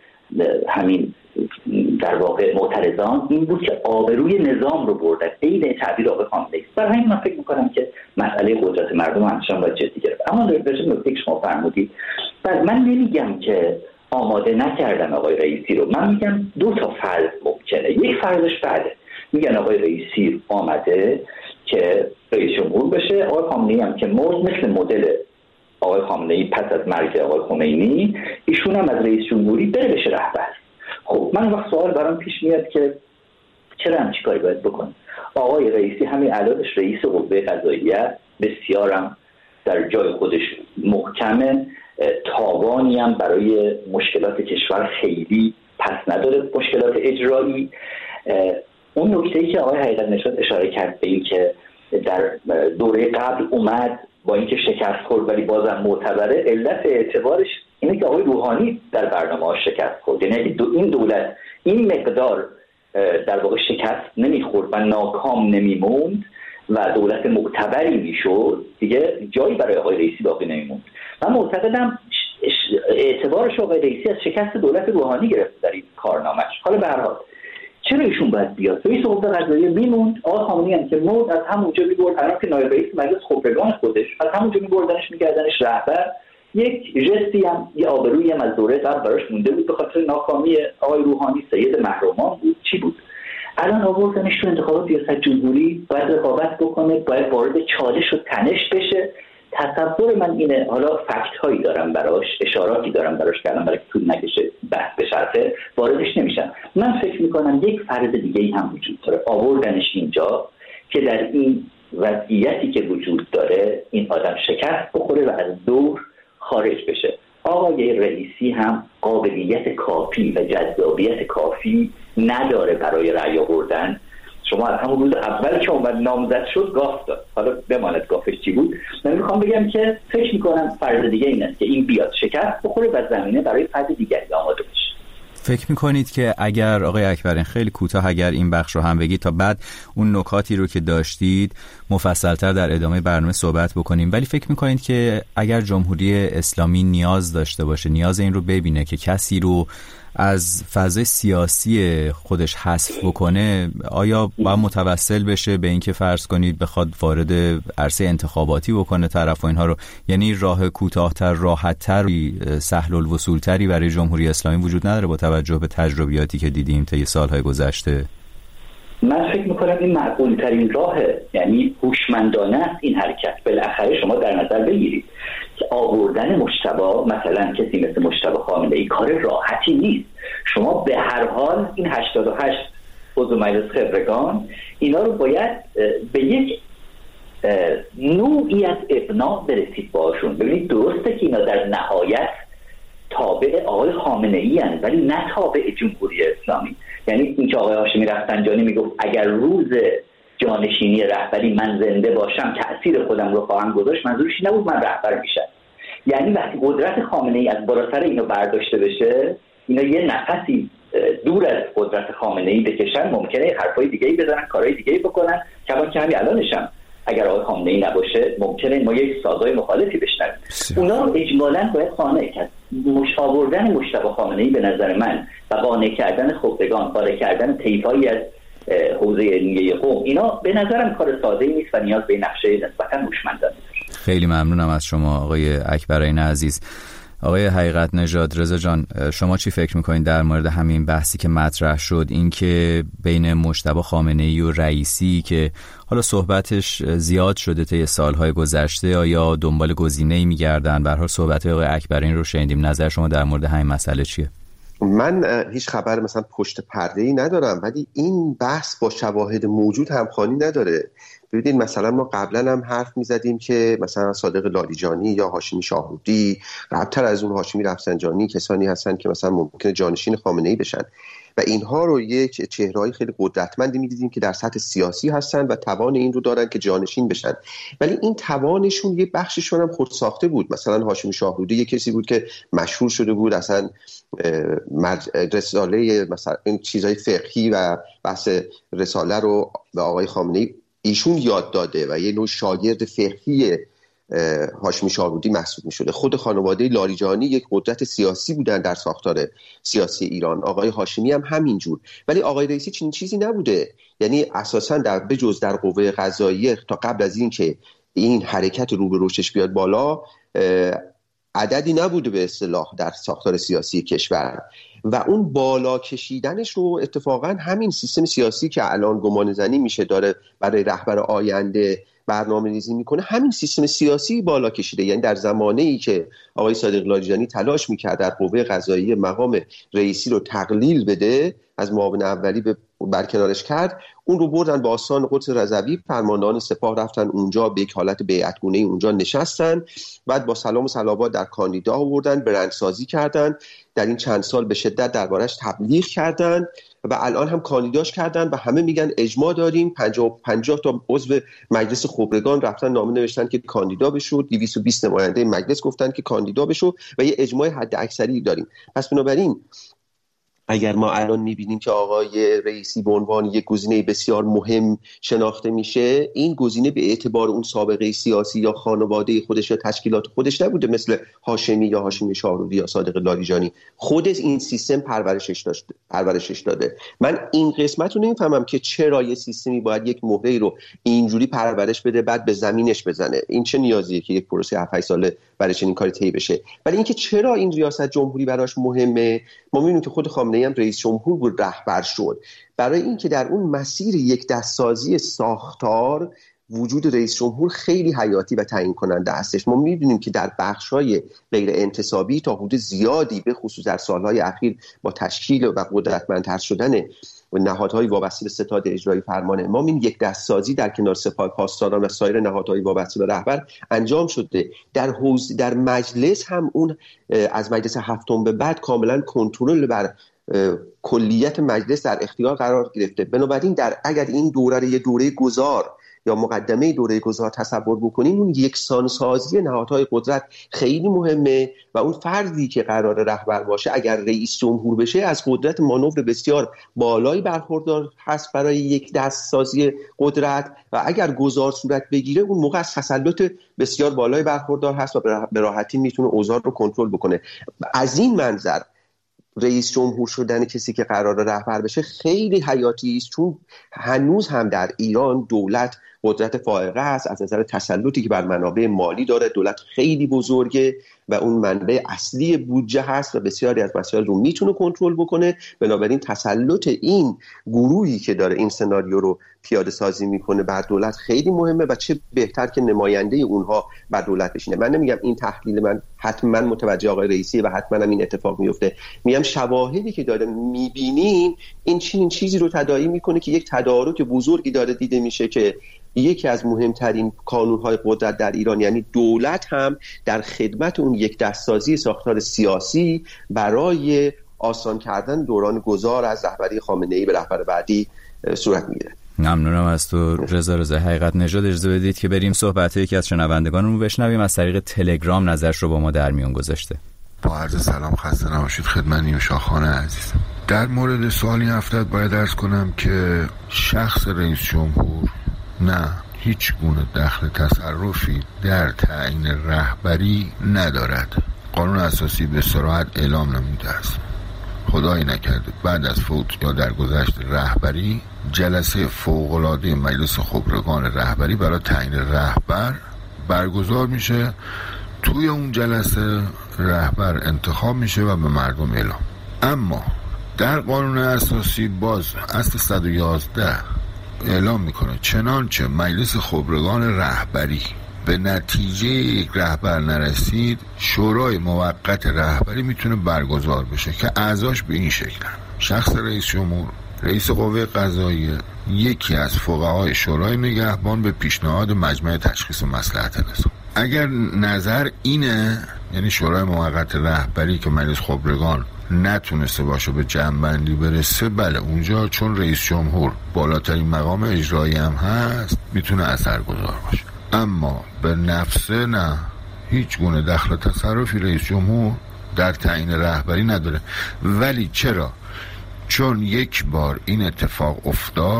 همین در واقع معترضان این بود که آبروی نظام رو بردن. این تعبیر آقای خامنه‌ای. برای همین من فکر می‌کنم که مسئله قدرت مردم همچنان باید جدی گرفت. اما در نکته شما فرمودید، من نمیگم که آماده نکردن آقای رئیسی رو، من میگم دو تا فرض ممکنه. یک فرضش بله، میگن آقای رئیسی آمده که رئیس جمهور بشه، آقای خامنه‌ای هم که مثل مدل آقای خامنه‌ای پس از مرگ آقای خمینی ایشون هم از رئیس جمهوری بره بشه رهبر. خب من وقت سوال برام پیش میاد که چرا هم چیکاری باید بکنه؟ آقای رئیسی همین الانش رئیس قوه قضاییه، بسیارم در جای خودش محکمه، تاوانی هم برای مشکلات کشور خیلی پس نداره، مشکلات اجرایی. اون نکته‌ای که آقای حقیقت نژاد اشاره کرد به این که در دوره قبل اومد با اینکه شکست خورد ولی بازم معتبره، علت اعتبارش اینه که آقای روحانی در برنامه‌ها شکست خورد. یعنی این دولت این مقدار در واقع شکست نمیخورد و ناکام نمیموند و دولت معتبری میشد، دیگه جایی برای آقای رئیسی باقی نمیموند. من معتقدم اعتبارش آقای رئیسی از شکست دولت روحانی گرفت در این کارنامه‌اش. حالا به هر حال چرا ایشون باید بیاد؟ رئیس قوه قضاییه میموند، آقای خامنه‌ای هم که مرد از همونجا میبرد، الان که نایب رئیس مجلس خبرگان خودش، از همونجا میبردنش میکردنش رهبر. یک جستی هم یه آبرویی هم از دوره قبل براش مونده بود به خاطر ناکامی آقای روحانی، سید محرومان بود، چی بود؟ الان آوردنش تو انتخابات ریاست جمهوری، باید رقابت بکنه، باید وارد چالش و تنش بشه. تصور من اینه، حالا فکت هایی دارم براش، اشاراتی دارم براش که الان برای طول نکشه بحث بشرفه واردش نمیشم. من فکر میکنم یک فرض دیگه ای هم وجود داره، آوردنش اینجا که در این وضعیتی که وجود داره این آدم شکست بخوره و از دور خارج بشه. آقای رئیسی هم قابلیت کافی و جذابیت کافی نداره برای رأی آوردن. شما از همون روز اول که اومد نامزد شد گاف داد، حالا بماند گافش چی بود. من میخوام بگم که فکر میکنم فرض دیگه این است که این بیاد شکست بخوره و زمینه برای فرض دیگری آماده بشه. فکر میکنید که اگر آقای اکبرین خیلی کوتاه اگر این بخش رو هم بگید تا بعد اون نکاتی رو که داشتید مفصل‌تر در ادامه برنامه صحبت بکنیم، ولی فکر میکنید که اگر جمهوری اسلامی نیاز داشته باشه، نیاز این رو ببینه که کسی رو از فضای سیاسی خودش حذف بکنه، آیا باید متوسل بشه به اینکه فرض کنید بخواد وارد عرصه انتخاباتی بکنه طرف و اینها رو؟ یعنی راه کوتاه‌تر، راحت‌تر، سهل الوصول‌تری برای جمهوری اسلامی وجود نداره با توجه به تجربیاتی که دیدیم طی سال‌های گذشته؟ من فکر می‌کنم این معقول‌ترین راهه، یعنی هوشمندانه است این حرکت. بالاخره شما در نظر بگیرید که آوردن مجتبی، مثلا کسی مثل مجتبی خامنه‌ای کار راحتی نیست. شما به هر حال این 88 عضو مجلس خبرگان اینا رو باید به یک نوعی از ابناء برسید باشون. ببینید درسته که اینا در نهایت تابع آقای خامنه‌ای هستند ولی نه تابع جمهوری اسلامی. یعنی اینکه آقای هاشمی رفسنجانی میگفت اگر روز جانشینی رهبری من زنده باشم تأثیر خودم رو خواهم گذاشت، منظورش نبود من رهبر میشم. یعنی وقتی قدرت خامنه‌ای از بالاتر اینو برداشته بشه، اینا یه نفسی دور از قدرت خامنه‌ای بکشن، ممکنه حرفای دیگه‌ای بزنن، کارهای دیگه‌ای بکنن که همین الانش هم اگر آقای خامنه‌ای نباشه ممکنه ما یک سازهای مخالفی بشنویم. اونا رو اجمالاً باید قانع کرد. آوردن مجتبی خامنه‌ای به نظر من و قانع کردن خبرگان، قانع کردن طیفایی از حوزه نیمه قوم، اینا به نظرم کار ساده‌ای نیست و نیاز به نقشه نسبتاً هوشمندانه داره. خیلی ممنونم از شما آقای اکبرین عزیز. آقای حقیقت نژاد، رضا جان، شما چی فکر میکنید در مورد همین بحثی که مطرح شد، این که بین مجتبی خامنه‌ای و رئیسی که حالا صحبتش زیاد شده طی سالهای گذشته، آیا دنبال گزینه‌ای میگردن؟ به هر حال صحبت آقای اکبرین رو شنیدیم، نظر شما در مورد همین مسئله چیه؟ من هیچ خبر مثلا پشت پرده‌ای ندارم، ولی این بحث با شواهد موجود همخوانی نداره. ببینید مثلا ما قبلا هم حرف می‌زدیم که مثلا صادق لالیجانی یا هاشمی شاهرودی، قبل‌تر از اون هاشمی رفسنجانی، کسانی هستن که مثلا ممکنه جانشین خامنه‌ای بشن و اینها رو یک چهره‌های خیلی قدرتمندی می‌دیدیم که در سطح سیاسی هستن و توان این رو دارن که جانشین بشن، ولی این توانشون یه بخششون هم خودساخته بود. مثلا هاشمی شاهرودی یه کسی بود که مشهور شده بود اصلا رساله مثلا این چیزای فقهی و بحث رساله رو به آقای خامنه‌ای ایشون یاد داده و یه نوع شاگرد فقهی هاشمی شاهرودی محسوب می‌شده. خود خانواده لاریجانی یک قدرت سیاسی بودن در ساختار سیاسی ایران، آقای هاشمی هم همینجور، ولی آقای رئیسی چنین چیزی نبوده. یعنی اساساً بجز در قوه قضاییه تا قبل از این که این حرکت رو به رشدش بیاد بالا عددی نبوده به اصطلاح در ساختار سیاسی کشور و اون بالا کشیدنش رو اتفاقا همین سیستم سیاسی که الان گمان زنی میشه داره برای رهبر آینده برنامه ریزی میکنه، همین سیستم سیاسی بالا کشیده. یعنی در زمانه‌ای که آقای صادق لاریجانی تلاش میکرد در قوه قضاییه مقام رئیسی رو تقلیل بده، از معاون اولی به برکنارش کرد، اون رو بردن با آستان قدس رضوی، فرماندهان سپاه رفتن اونجا به یک حالت بیعتگونه اونجا نشستن، بعد با سلام و صلوات در کاندیدا آوردن، برندسازی کردن، در این چند سال به شدت دربارش تبلیغ کردن و الان هم کاندیداش کردن و همه میگن اجماع داریم. 50 تا عضو مجلس خبرگان رفتن نامه نوشتن که کاندیدا بشو، 220 نماینده مجلس گفتن که کاندیدا بشو و یه اجماع حد اکثری داریم. پس بنابراین اگر ما الان میبینیم که آقای رئیسی به عنوان یک گزینه بسیار مهم شناخته میشه، این گزینه به اعتبار اون سابقه سیاسی یا خانواده خودش یا تشکیلات خودش نبوده مثل هاشمی یا هاشمی شاهرودی یا صادق لاریجانی، خود این سیستم پرورشش داده. من این قسمت رو نمیفهمم که چرا یه سیستمی باید یک مهره رو اینجوری پرورش بده بعد به زمینش بزنه. این چه نیازیه که یک پروسه 7-8 ساله برای چنین کاری طی بشه؟ ولی اینکه چرا این ریاست جمهوری براش مهمه، ما می‌بینیم که خود خامنه‌ای هم رئیس جمهور بود، رهبر شد برای اینکه در اون مسیر یک دستسازی ساختار وجود رئیس جمهور خیلی حیاتی و تعیین کننده هستش. ما می‌بینیم که در بخش‌های غیر انتصابی تا حدود زیادی به خصوص در سال‌های اخیر با تشکیل و قدرتمندتر شدن و نهادهای وابسته به ستاد اجرایی فرمان امام، این یک دستسازی در کنار سپاه پاسداران و سایر نهادهای وابسته به رهبر انجام شده. در مجلس هم اون از مجلس هفتم به بعد کاملا کنترل بر کلیت مجلس در اختیار قرار گرفته. بنابراین اگر این دوره یه دوره گذار یا مقدمه دوره گذار تصور بکنیم، اون یکسانسازی نهادهای قدرت خیلی مهمه و اون فردی که قرار رهبر باشه اگر رئیس جمهور بشه از قدرت مانور بسیار بالایی برخوردار هست برای یک دستسازی قدرت و اگر گذار صورت بگیره اون موقع از تسلط بسیار بالایی برخوردار هست و به راحتی میتونه اوضاع رو کنترل بکنه. از این منظر رئیس جمهور شدن کسی که قرار رهبر بشه خیلی حیاتی است، چون هنوز هم در ایران دولت قدرت فائقه است از نظر تسلطی که بر منابع مالی داره. دولت خیلی بزرگه و اون منبع اصلی بودجه هست و بسیاری از مسائل رو میتونه کنترل بکنه. بنابراین تسلط این گروهی که داره این سناریو رو پیاده سازی میکنه بر دولت خیلی مهمه و چه بهتر که نماینده اونها بر دولت بشینه. من نمیگم این تحلیل من حتما متوجه آقای رئیسی و حتما هم این اتفاق میفته، میگم شواهدی که داره میبینیم این چیزی رو تداعی میکنه که یک تدارک بزرگی داره دیده میشه که یکی از مهمترین کانونهای قدرت در ایران، یعنی دولت، هم در خدمت اون یک دستسازی ساختار سیاسی برای آسان کردن دوران گذار از رهبری خامنه‌ای به رهبر بعدی صورت میگیره. ممنونم از تو رضا حقیقت نژاد. اجازه بدید که بریم صحبت یکی از شنوندگانمون بشنویم. از طریق تلگرام نظرش رو با ما در میون گذاشته. با عرض سلام، خسته نباشید خدمت نیوشا خانه عزیز. در مورد سوالی افتاد باید عرض کنم که شخص رئیس جمهور نه هیچ گونه دخل تصرفی در تعیین رهبری ندارد. قانون اساسی به صراحت اعلام نموده است. خدای نکرده بعد از فوت یا در گذشت رهبری جلسه فوق‌العاده مجلس خبرگان رهبری برای تعیین رهبر برگزار میشه. توی اون جلسه رهبر انتخاب میشه و به مردم اعلام. اما در قانون اساسی باز اصل 111 اعلام میکنه چنانچه مجلس خبرگان رهبری به نتیجه یک رهبر نرسید، شورای موقت رهبری میتونه برگزار بشه که اعضاش به این شکل: شخص رئیس جمهور، رئیس قوه قضاییه، یکی از فقهای شورای نگهبان به پیشنهاد مجمع تشخیص مصلحت نظام. اگر نظر اینه، یعنی شورای موقت رهبری که مجلس خبرگان نتونسته باشه به جمع‌بندی برسه، بله اونجا چون رئیس جمهور بالاترین مقام اجرایی هم هست میتونه اثرگذار باشه. اما به نفسه نه، هیچ گونه دخل تصرفی رئیس جمهور در تعیین رهبری نداره. ولی چرا؟ چون یک بار این اتفاق افتاد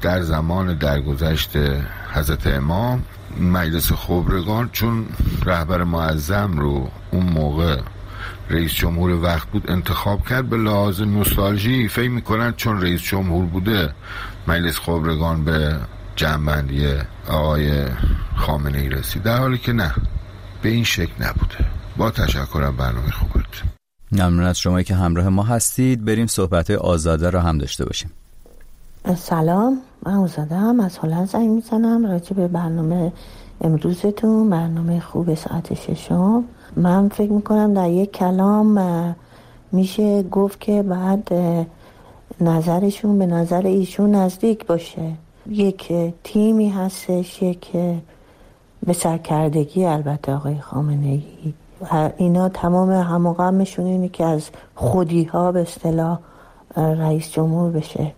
در زمان درگذشت حضرت امام مجلس خبرگان چون رهبر معظم رو اون موقع رئیس جمهور وقت بود انتخاب کرد، به لحاظ نوستالژی فکر میکنن چون رئیس جمهور بوده مجلس خبرگان به جمع‌بندی آقای خامنه ای رسید، در حالی که نه، به این شکل نبوده. با تشکرم برنامه خوبت. ممنون از شما که همراه ما هستید. بریم صحبت‌های آزاده را هم داشته باشیم. سلام، من آزاده هم از هلند زنگ میزنم راجع به برنامه امروزتون، برنامه خوب ساعت 6. من فکر میکنم در یک کلام میشه گفت که بعد نظرشون به نظر ایشون نزدیک باشه. یک تیمی هستش، یک به سرکردگی البته آقای خامنه ای و اینا تمام هموغمشون اینه که از خودی ها به اصطلاح رئیس جمهور بشه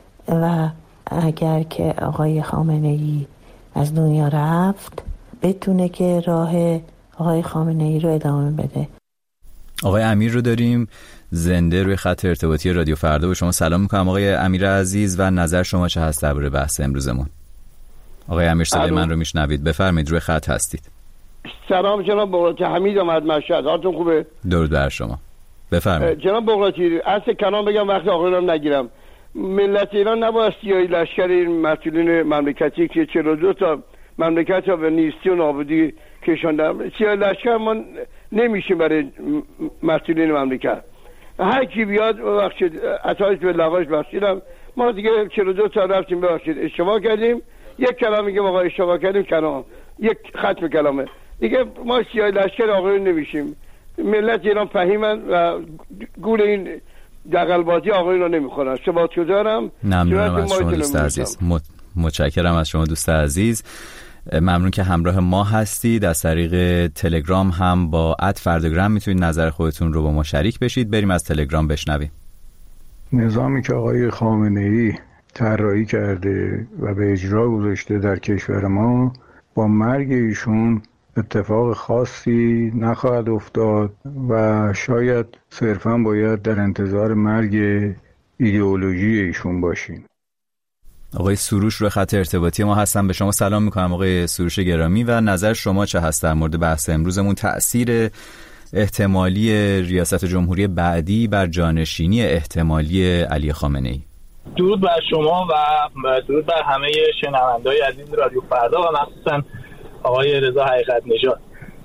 و اگر که آقای خامنه ای از دنیا رفت بتونه که راه آقای خامنه ای رو ادامه بده. آقای امیر رو داریم زنده روی خط ارتباطی رادیو فردا. به شما سلام میکنم آقای امیر عزیز و نظر شما چه هست درباره بحث امروزمون؟ آقای امیر صدای من رو میشنوید؟ بفرمایید، روی خط هستید. سلام جناب بغراتی، حمید آمد مشهد، حالتون خوبه؟ درود بر شما، بفرمایید. جناب بغراتی اصل کلام بگم وقت آقایان نگیرم، ملت ایران نباید سیاهی لشکر این مسئولین مملکتی که 42 تا مملکت ها به نیستی و نابودی کشاندن، سیاهی لشکر ما نمیشه برای مسئولین مملکت. هر کی بیاد ببخشید، عطایش به لغاش بخشیدم، ما دیگه 42 تا رفتیم ببخشید اشتباه کردیم، یک کلام میگم آقا اشتباه کردیم، کلام یک ختم کلامه دیگه، ما سیاهی لشکر آقایون نمیشیم. ملت ایران فهیمن و گول این دغلبازی آقایون رو نمیخورن. سپاسگزارم. ممنونم از شما دوست عزیز. متشکرم از شما دوست عزیز. ممنون که همراه ما هستید. از طریق تلگرام هم با @فرداگرام میتونید نظر خودتون رو با ما شریک بشید. بریم از تلگرام بشنویم. نظامی که آقای خامنه ای طراحی کرده و به اجرا گذاشته در کشور ما، با مرگ ایشون اتفاق خاصی نخواهد افتاد و شاید صرفاً باید در انتظار مرگ ایدئولوژی ایشون باشیم. آقای سروش روی خط ارتباطی ما هستن. به شما سلام میکنم آقای سروش گرامی و نظر شما چه هست در مورد بحث امروزمون، تأثیر احتمالی ریاست جمهوری بعدی بر جانشینی احتمالی علی خامنه ای؟ درود بر شما و درود بر همه شنونده‌های عزیز رادیو فردا و مخصوصا آقای رضا حقیقت نژاد.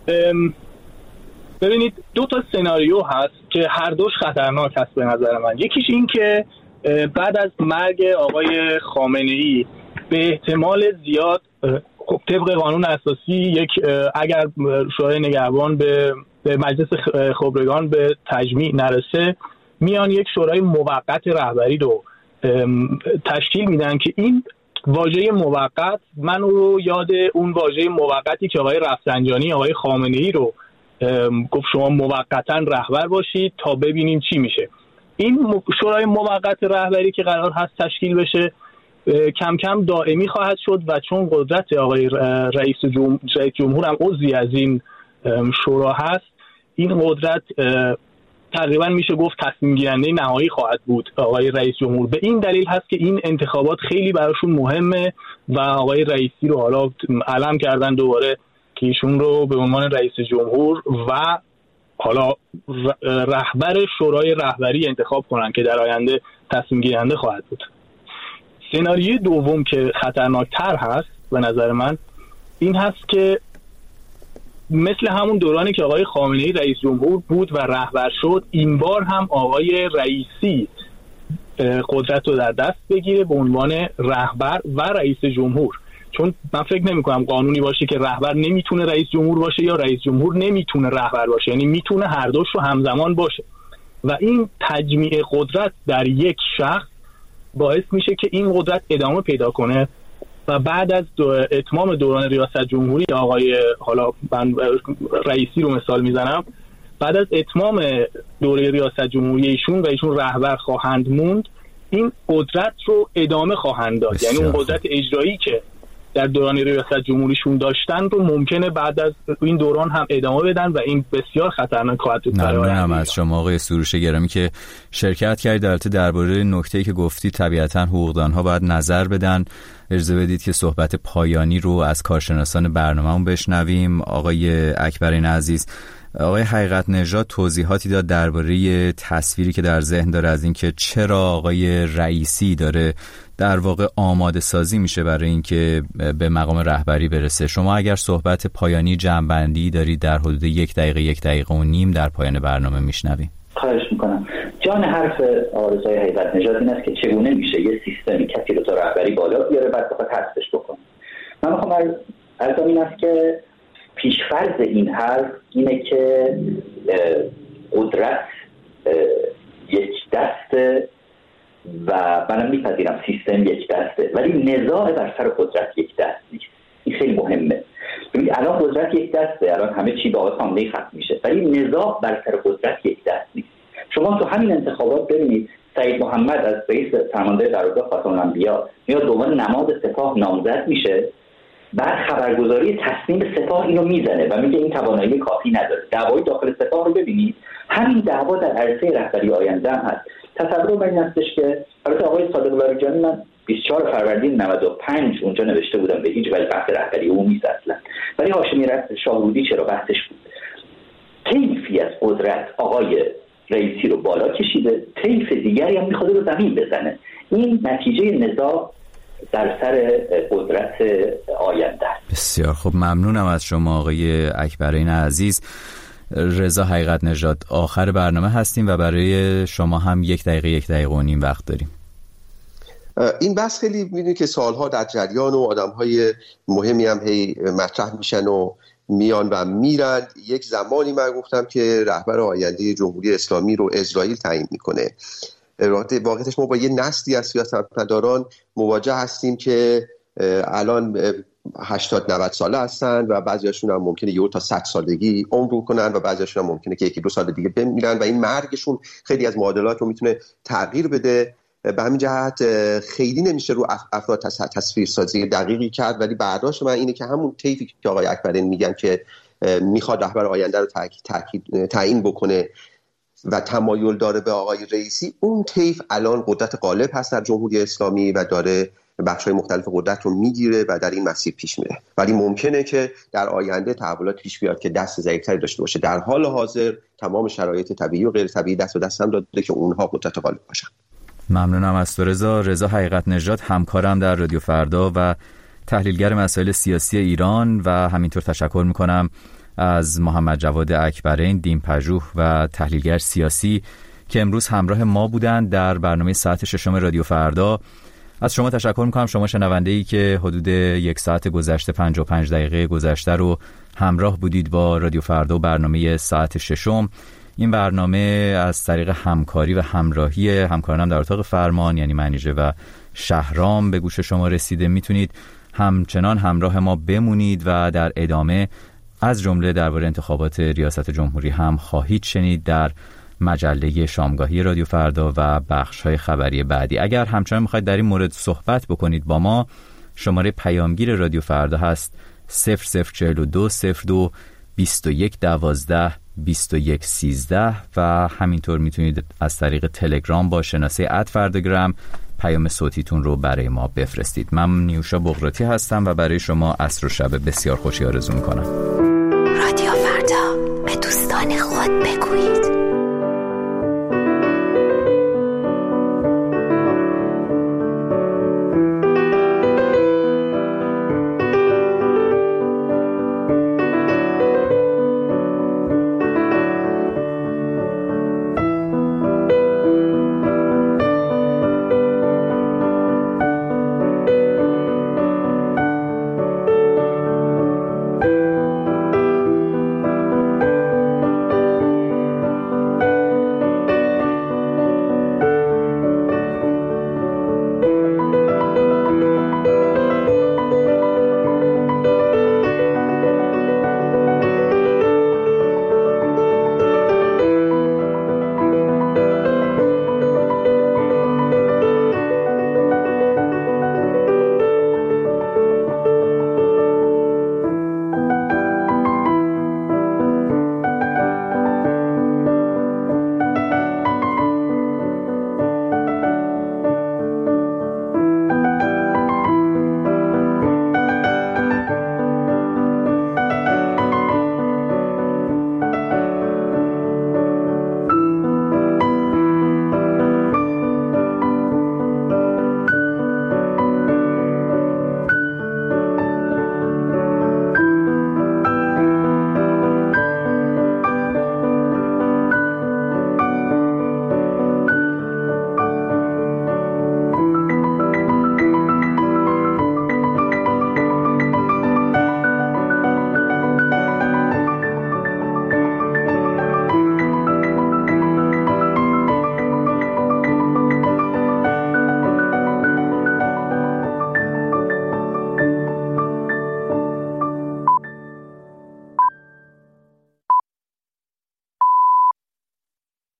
ببینید، دو تا سناریو هست که هر دوش خطرناک هست به نظر من. یکیش این که بعد از مرگ آقای خامنه ای به احتمال زیاد خب طبق قانون اساسی یک اگر شورای نگهبان به مجلس خبرگان به تجمیع نرسه، میان یک شورای موقت رهبری رو تشکیل میدن که این واژه موقت من رو یاد اون واژه موقتی که آقای رفسنجانی آقای خامنه ای رو گفت شما موقتا رهبر باشید تا ببینیم چی میشه. این شورای موقت رهبری که قرار هست تشکیل بشه کم کم دائمی خواهد شد و چون قدرت آقای رئیس جمهور هم عضوی از این شورا هست، این قدرت تقریبا میشه گفت تصمیم گیرنده نهایی خواهد بود آقای رئیس جمهور. به این دلیل هست که این انتخابات خیلی براشون مهمه و آقای رئیسی رو حالا علم کردن دوباره که ایشون رو به عنوان رئیس جمهور و حالا رهبر شورای رهبری انتخاب کنن که در آینده تصمیم گیرنده خواهد بود. سناریوی دوم که خطرناکتر هست به نظر من این هست که مثل همون دورانی که آقای خامنه ای رئیس جمهور بود و رهبر شد، این بار هم آقای رئیسی قدرت رو در دست بگیره به عنوان رهبر و رئیس جمهور. چون من فکر نمی کنم قانونی باشه که رهبر نمیتونه رئیس جمهور باشه یا رئیس جمهور نمیتونه رهبر باشه، یعنی میتونه هر دوش رو همزمان باشه و این تجمیع قدرت در یک شخص باعث میشه که این قدرت ادامه پیدا کنه و بعد از اتمام دوران ریاست جمهوری آقای حالا من رئیسی رو مثال میزنم، بعد از اتمام دوره ریاست جمهوری ایشون و ایشون رهبر خواهند موند، این قدرت رو ادامه خواهند داد. یعنی اون قدرت اجرایی که در دوران ریاست جمهوریشون داشتن رو ممکنه بعد از این دوران هم ادامه بدن و این بسیار خطرناک خواهد بود. ممنونم از شما آقای سروش گرامی که شرکت کردید. البته درباره نکته‌ای که گفتید طبیعتاً حقوقدان‌ها باید نظر بدن. اجازه بدید که صحبت پایانی رو از کارشناسان برنامه‌مون بشنویم. آقای اکبرین عزیز، آقای حقیقت نژاد توضیحاتی داد درباره تصویری که در ذهن داره از اینکه چرا آقای رئیسی داره در واقع آماده سازی میشه برای اینکه به مقام رهبری برسه. شما اگر صحبت پایانی جمع‌بندی دارید در حدود 1 دقیقه 1 دقیقه و نیم در پایان برنامه میشنویم. خواهش میکنم. جان حرف آرزوی حقیقت نژاد این است که چگونه میشه یه سیستمی کسی رو تا رهبری بالا بیاره بعد بخواد حذفش بکنه. من میخوام عرضم این است که پیشفرض این حرف اینه که قدرت یک دسته و منم میپذیرم سیستم یک دسته، ولی نزاع بر سر قدرت یک دست نیست. این خیلی مهمه. ببینید الان قدرت یک دسته، الان همه چی با آقای خامنه‌ای ختم میشه، ولی نزاع بر سر قدرت یک دست نیست. شما تو همین انتخابات ببینید سعید محمد از رئیس فرمانده قرارگاه خاتم الانبیا میاد به عنوان نماد سپاه نامزد میشه، بعد خبرگزاری تصمیم سپاه اینو میزنه و میگه این توانایی کافی نداره. دعوای داخل سپاه رو ببینید، همین دعوا در عرصه رهبری آینده هم هست. تصور بر این هستش که البته آقای صادق لاریجانی، من 24 فروردین 95 اونجا نوشته بودم به هیچ وجه بحث رهبری او نیست اصلا، ولی هاشمی شاهرودی چرا بحثش بود. طیفی از قدرت آقای رئیسی رو بالا کشیده، طیف دیگری هم میخواد رو زمین بزنه. این نتیجه نزاع در سر قدرت آینده. بسیار خوب، ممنونم از شما آقای اکبرین عزیز. رضا حقیقت نژاد، آخر برنامه هستیم و برای شما هم 1 دقیقه 1 دقیقه و نیم وقت داریم. این بحث خیلی میدونید که سالها در جریان و آدم‌های مهمی هم هی مطرح میشن و میان و میرن. یک زمانی من گفتم که رهبر آینده جمهوری اسلامی رو اسرائیل تعیین میکنه. واقعیتش ما با یه نسلی از سیاستمداران مواجه هستیم که الان 80-90 ساله هستن و بعضیاشون هم ممکنه یه تا 100 سالگی عمر کنن و بعضیاشون هم ممکنه که 1-2 سال دیگه بمیرن و این مرگشون خیلی از معادلات رو میتونه تغییر بده. به همین جهت خیلی نمیشه رو افراد تصویرسازی دقیقی کرد، ولی برداشت من اینه که همون طیفی که آقای اکبرین میگن که میخواد رهبر آینده رو تعیین بکنه و تمایل داره به آقای رئیسی، اون طیف الان قدرت غالب هست در جمهوری اسلامی و داره بخش‌های مختلف قدرت رو میگیره و در این مسیر پیش میره، ولی ممکنه که در آینده تحولات پیش بیاد که دست ضعیف‌تری داشته باشه. در حال حاضر تمام شرایط طبیعی و غیر طبیعی دست به دست هم داده که اونها قدرت غالب باشن. ممنونم از تو رضا. رضا حقیقت نژاد، همکارم در رادیو فردا و تحلیلگر مسائل سیاسی ایران، و همینطور تشکر میکنم از محمد جواد اکبرین، دینپژوه و تحلیلگر سیاسی که امروز همراه ما بودند در برنامه ساعت 6 رادیو فردا. از شما تشکر میکنم، شما شنونده‌ای که حدود 1 ساعت گذشته 55 دقیقه گذشته رو همراه بودید با رادیو فردا و برنامه ساعت 6. این برنامه از طریق همکاری و همراهی همکارانم در اتاق فرمان یعنی منیژه و شهرام به گوش شما رسیده. میتونید همچنان همراه ما بمونید و در ادامه از جمله درباره انتخابات ریاست جمهوری هم خواهید شنید در مجله شامگاهی رادیو فردا و بخش‌های خبری بعدی. اگر همچنان میخواید در این مورد صحبت بکنید با ما، شماره پیامگیر رادیو فردا هست 0042 02 21 12 21 13 و همینطور میتونید از طریق تلگرام با شناسه @فرداگرام پیام صوتیتون رو برای ما بفرستید. من نیوشا بغراتی هستم و برای شما عصر و شب بسیار خوشی آرزو میکنم.